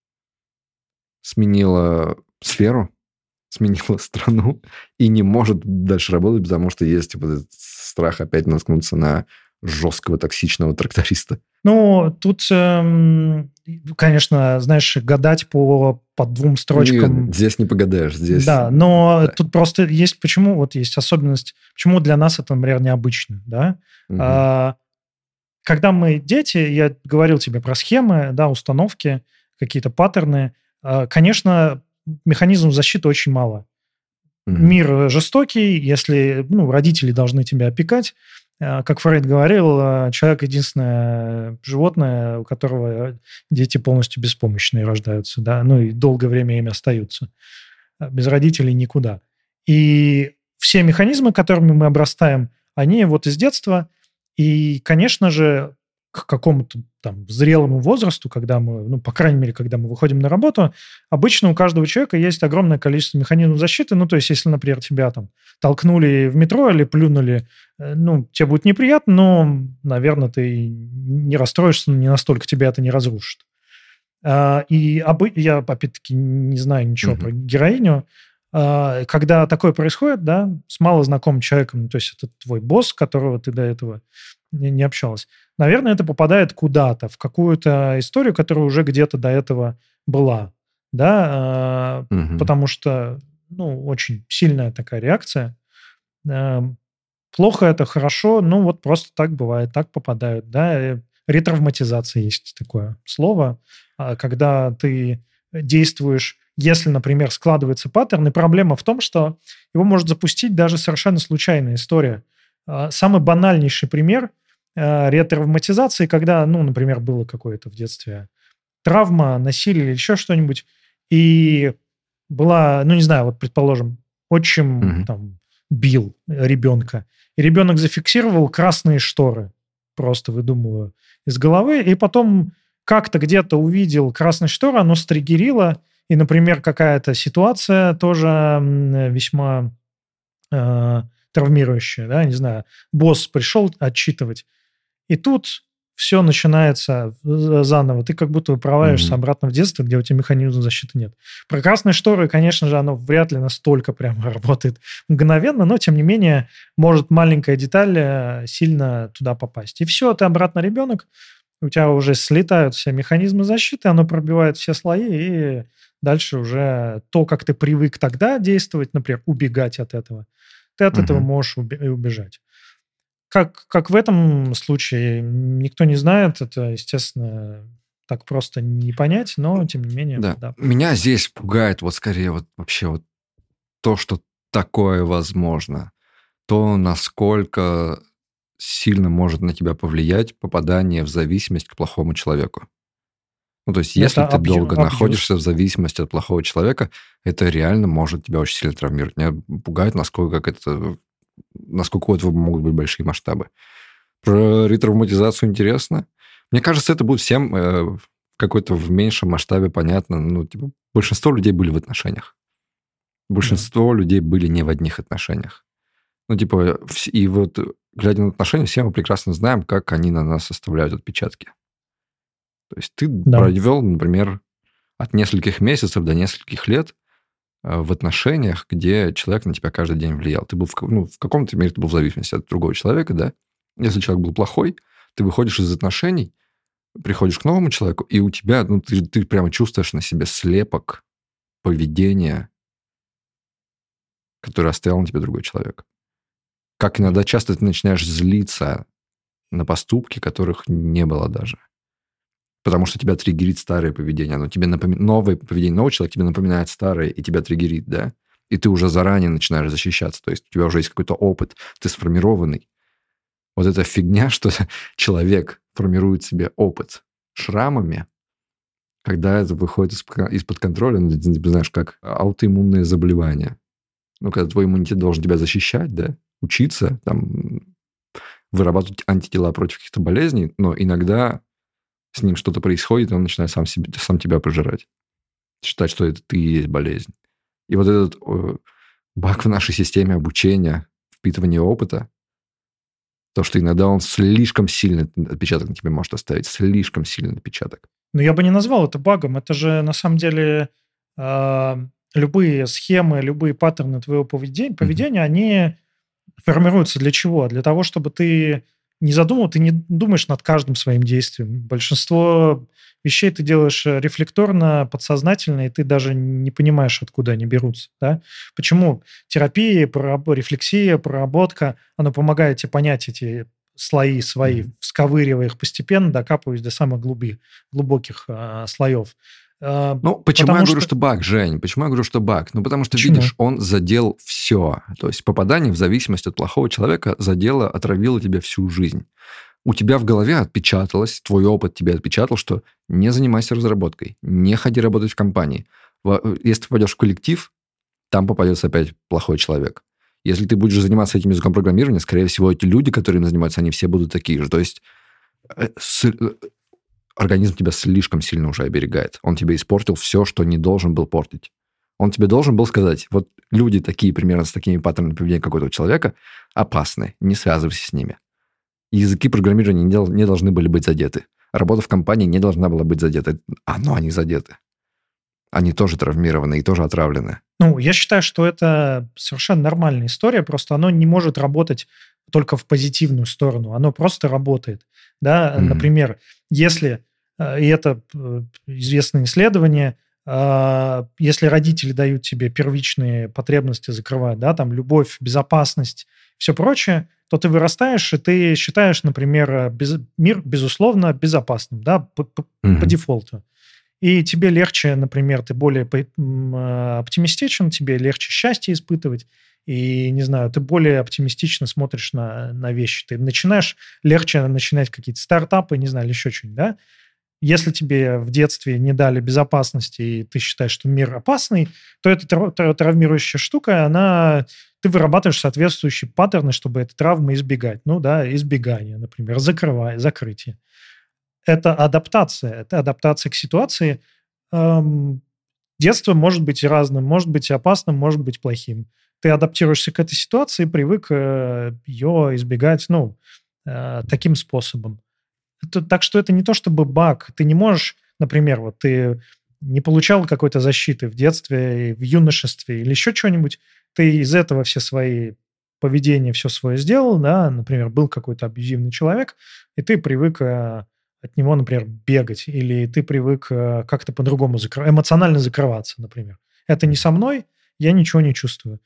сменила сферу, сменила страну и не может дальше работать, потому что есть типа, этот страх опять наткнуться на жесткого токсичного тракториста. Ну, тут, эм, конечно, знаешь, гадать по, по двум строчкам... Нет, здесь не погадаешь. Здесь... Да, но да. Тут просто есть... Почему? Вот есть особенность... Почему для нас это, например, необычно, да? Угу. А, когда мы дети, я говорил тебе про схемы, да, установки, какие-то паттерны. А, конечно, механизмов защиты очень мало. Угу. Мир жестокий, если ну, родители должны тебя опекать. Как Фрейд говорил, человек – единственное животное, у которого дети полностью беспомощные рождаются, да, ну и долгое время ими остаются. Без родителей никуда. И все механизмы, которыми мы обрастаем, они вот из детства. И, конечно же, к какому-то там зрелому возрасту, когда мы, ну, по крайней мере, когда мы выходим на работу, обычно у каждого человека есть огромное количество механизмов защиты. Ну, то есть, если, например, тебя там толкнули в метро или плюнули, ну, тебе будет неприятно, но, наверное, ты не расстроишься, не настолько тебя это не разрушит. И я, опять-таки, не знаю ничего mm-hmm. про героиню. Когда такое происходит, да, с малознакомым человеком, то есть это твой босс, которого ты до этого не общалась, наверное, это попадает куда-то, в какую-то историю, которая уже где-то до этого была, да, mm-hmm. потому что, ну, очень сильная такая реакция. Плохо это, хорошо, ну, вот просто так бывает, так попадают, да. Ретравматизация есть такое слово, когда ты действуешь, если, например, складывается паттерн, и проблема в том, что его может запустить даже совершенно случайная история. Самый банальнейший пример ретравматизации, когда, ну, например, было какое-то в детстве травма, насилие или еще что-нибудь, и была, ну, не знаю, вот, предположим, отчим mm-hmm. там бил ребенка, и ребенок зафиксировал красные шторы, просто выдумываю, из головы, и потом как-то где-то увидел красные шторы, оно стригерило, и, например, какая-то ситуация тоже весьма э, травмирующая, да, не знаю, босс пришел отчитывать, и тут все начинается заново. Ты как будто выправляешься mm-hmm. обратно в детство, где у тебя механизма защиты нет. Про красные шторы, конечно же, оно вряд ли настолько прямо работает мгновенно, но, тем не менее, может маленькая деталь сильно туда попасть. И все, ты обратно ребенок, у тебя уже слетают все механизмы защиты, оно пробивает все слои, и дальше уже то, как ты привык тогда действовать, например, убегать от этого, ты от mm-hmm. этого можешь убежать. Как, как в этом случае, никто не знает, это, естественно, так просто не понять, но, тем не менее, да. да. Меня здесь пугает вот скорее вот вообще вот то, что такое возможно, то, насколько сильно может на тебя повлиять попадание в зависимость к плохому человеку. Ну, то есть, если это ты абью, долго абьюз. находишься в зависимости от плохого человека, это реально может тебя очень сильно травмировать. Меня пугает, насколько как это... насколько у этого могут быть большие масштабы. Про ретравматизацию интересно. Мне кажется, это будет всем э, в какой-то в меньшем масштабе понятно. Ну, типа, большинство людей были в отношениях. Большинство да. людей были не в одних отношениях. Ну, типа, и вот, глядя на отношения, все мы прекрасно знаем, как они на нас оставляют отпечатки. То есть ты да. провел, например, от нескольких месяцев до нескольких лет в отношениях, где человек на тебя каждый день влиял. Ты был в, ну, в каком-то мере ты был в зависимости от другого человека, да? Если человек был плохой, ты выходишь из отношений, приходишь к новому человеку, и у тебя, ну, ты, ты прямо чувствуешь на себе слепок поведения, который оставил на тебе другой человек. Как иногда часто ты начинаешь злиться на поступки, которых не было даже. Потому что тебя триггерит старое поведение. Оно тебе напоминает... Новое поведение нового человека тебе напоминает старое, и тебя триггерит, да? и ты уже заранее начинаешь защищаться, то есть у тебя уже есть какой-то опыт, ты сформированный. Вот эта фигня, что человек формирует себе опыт шрамами, когда это выходит из-под контроля, ну, ты знаешь, как аутоиммунное заболевание. Ну, когда твой иммунитет должен тебя защищать, да, учиться, там, вырабатывать антитела против каких-то болезней, но иногда с ним что-то происходит, и он начинает сам, себе, сам тебя пожирать. Считать, что это ты и есть болезнь. И вот этот э, баг в нашей системе обучения, впитывания опыта, то, что иногда он слишком сильный отпечаток на тебе может оставить, слишком сильный отпечаток. Но я бы не назвал это багом. Это же, на самом деле, э, любые схемы, любые паттерны твоего поведения, поведения mm-hmm. они формируются для чего? Для того, чтобы ты не задумал, ты не думаешь над каждым своим действием. Большинство вещей ты делаешь рефлекторно, подсознательно, и ты даже не понимаешь, откуда они берутся. Да? Почему терапия, рефлексия, проработка, она помогает тебе понять эти слои свои, mm-hmm. всковыривая их постепенно, докапываясь до самых глуби, глубоких а, слоев. Ну, почему потому я говорю, что... что баг, Жень? Почему я говорю, что баг? Ну, потому что, почему? Видишь, он задел все. То есть попадание в зависимость от плохого человека задело, отравило тебя всю жизнь. У тебя в голове отпечаталось, твой опыт тебе отпечатал, что не занимайся разработкой, не ходи работать в компании. Если ты попадешь в коллектив, там попадется опять плохой человек. Если ты будешь заниматься этим языком программирования, скорее всего, эти люди, которые им занимаются, они все будут такие же. То есть... Организм тебя слишком сильно уже оберегает. Он тебе испортил все, что не должен был портить. Он тебе должен был сказать, вот люди такие, примерно с такими паттернами поведения какого-то человека, опасны, не связывайся с ними. Языки программирования не, не должны были быть задеты. Работа в компании не должна была быть задета. А, но они задеты. Они тоже травмированы и тоже отравлены. Ну, я считаю, что это совершенно нормальная история, просто оно не может работать только в позитивную сторону. Оно просто работает. Да? Mm-hmm. Например, если, и это известное исследование, если родители дают тебе первичные потребности закрывать, да, там любовь, безопасность, все прочее, то ты вырастаешь, и ты считаешь, например, без, мир, безусловно, безопасным, да, по, mm-hmm. по дефолту. И тебе легче, например, ты более оптимистичен, тебе легче счастье испытывать, и, не знаю, ты более оптимистично смотришь на, на вещи. Ты начинаешь легче начинать какие-то стартапы, не знаю, или еще что-нибудь, да? Если тебе в детстве не дали безопасности, и ты считаешь, что мир опасный, то эта травмирующая штука, она... Ты вырабатываешь соответствующие паттерны, чтобы эти травмы избегать. Ну, да, избегание, например, закрывание, закрытие. Это адаптация. Это адаптация к ситуации. Эм, детство может быть разным, может быть опасным, может быть плохим. Ты адаптируешься к этой ситуации, привык э, ее избегать, ну, э, таким способом. Это, так что это не то чтобы баг. Ты не можешь, например, вот ты не получал какой-то защиты в детстве, в юношестве или еще что-нибудь, ты из этого все свои поведения, все свое сделал, да, например, был какой-то абьюзивный человек, и ты привык э, от него, например, бегать, или ты привык э, как-то по-другому закр... эмоционально закрываться, например. Это не со мной, я ничего не чувствую.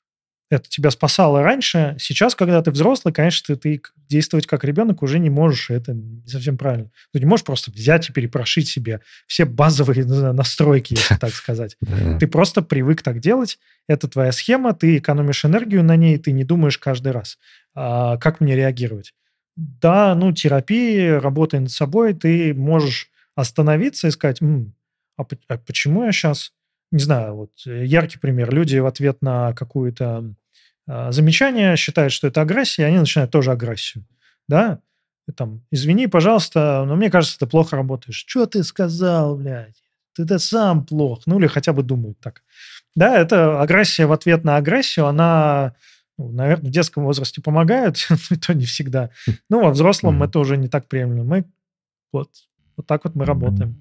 Это тебя спасало раньше. Сейчас, когда ты взрослый, конечно, ты, ты действовать как ребенок уже не можешь. Это не совсем правильно. Ты не можешь просто взять и перепрошить себе все базовые настройки, если так сказать. Ты просто привык так делать. Это твоя схема, ты экономишь энергию на ней, ты не думаешь каждый раз, а, как мне реагировать. Да, ну, терапия, работая над собой, ты можешь остановиться и сказать, М, а, а почему я сейчас... Не знаю, вот яркий пример. Люди в ответ на какое-то э, замечание считают, что это агрессия, и они начинают тоже агрессию. Да? И там, извини, пожалуйста, но мне кажется, ты плохо работаешь. Что ты сказал, блядь? Ты-то сам плох. Ну, или хотя бы думают так. Да, это агрессия в ответ на агрессию, она, ну, наверное, в детском возрасте помогает, но то не всегда. Ну, во взрослом это уже не так приемлемо. Мы вот, вот так вот мы работаем.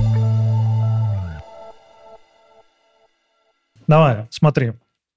Давай, смотри.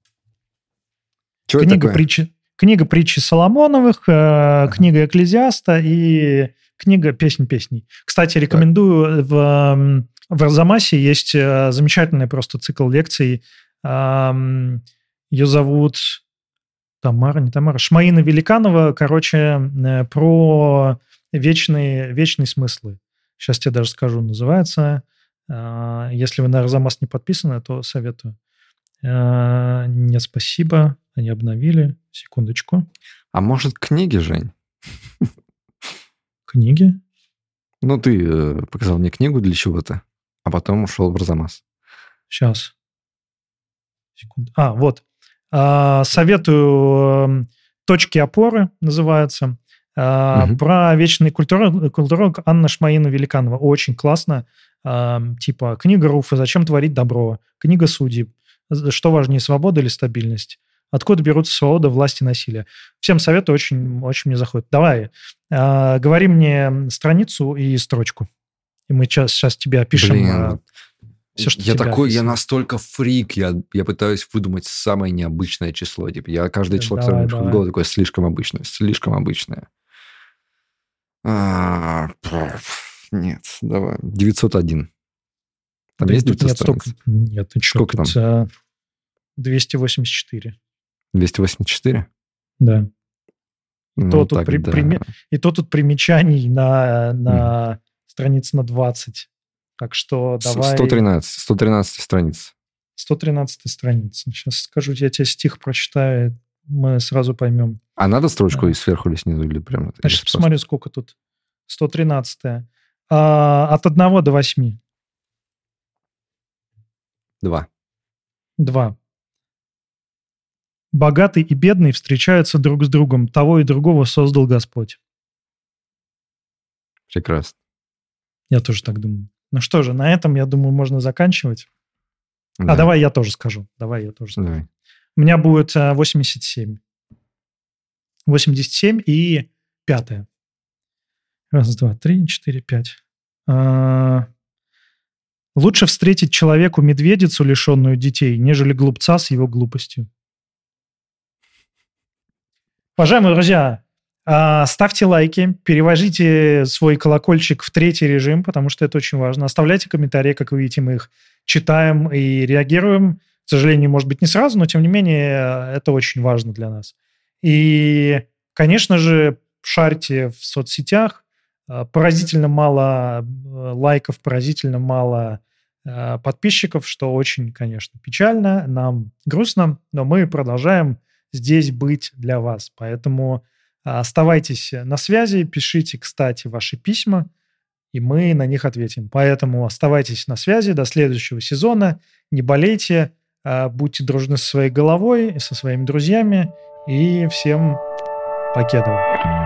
Что книга, притчи, книга притчи Соломоновых, э, ага. книга Экклезиаста и книга «Песнь песней». Кстати, рекомендую, в, в Арзамасе есть замечательный просто цикл лекций. Э, ее зовут Тамара, не Тамара, Шмаина Великанова, короче, э, про вечные, вечные смыслы. Сейчас тебе даже скажу, называется. Э, если вы на Арзамас не подписаны, то советую. А, нет, спасибо. Они обновили. Секундочку. А может, книги, Жень? Книги? Ну, ты э, показал мне книгу для чего-то, а потом ушел в Арзамас. Сейчас. Секунду. А, вот. А, советую «Точки опоры» называется. А, угу. Про вечные культуры, культуру Анна Шмаина-Великанова. Очень классно. А, типа книга Руфа «Зачем творить добро?», книга Судьи «Что важнее, свобода или стабильность?», «Откуда берутся свобода, власть и насилие?». Всем советую, очень, очень мне заходит. Давай, а, говори мне страницу и строчку. И мы сейчас, сейчас тебе опишем... Блин, все, что я такой, описывает. я настолько фрик, я, я пытаюсь выдумать самое необычное число. Типа, я каждое число, давай, которое мне приходит в давай. голову, такое слишком обычное, слишком обычное. А, нет, давай. девятьсот один. Там Да есть тут нет страниц? столько... Нет, ты что, Сколько тут там? двести восемьдесят четыре. двести восемьдесят четыре? Да. И, Ну, то, тут так, при, да. прими... И то тут примечаний на, на mm. страниц на двадцать. Так что давай... сто тринадцать. сто тринадцать страниц. сто тринадцатая страница. Сейчас скажу, я тебе стих прочитаю, мы сразу поймем. А надо строчку а. и сверху или снизу? Или прямо? Я сейчас посмотрю, сколько тут. сто тринадцатая. А, от одного до восьми. Два. Два. Богатый и бедный встречаются друг с другом. Того и другого создал Господь. Прекрасно. Я тоже так думаю. Ну что же, на этом, я думаю, можно заканчивать. Да. А давай я тоже скажу. Давай я тоже скажу. Давай. У меня будет восемьдесят семь. восемьдесят семь и пятое. Раз, два, три, четыре, пять. А... Лучше встретить человеку медведицу, лишенную детей, нежели глупца с его глупостью. Уважаемые друзья, ставьте лайки, перевожите свой колокольчик в третий режим, потому что это очень важно. Оставляйте комментарии, как вы видите, мы их читаем и реагируем. К сожалению, может быть, не сразу, но тем не менее это очень важно для нас. И, конечно же, шарьте в соцсетях. Поразительно мало лайков, поразительно мало подписчиков, что очень, конечно, печально, нам грустно, но мы продолжаем здесь быть для вас. Поэтому оставайтесь на связи, пишите, кстати, ваши письма, и мы на них ответим. Поэтому оставайтесь на связи до следующего сезона, не болейте, будьте дружны со своей головой, со своими друзьями, и всем покедова.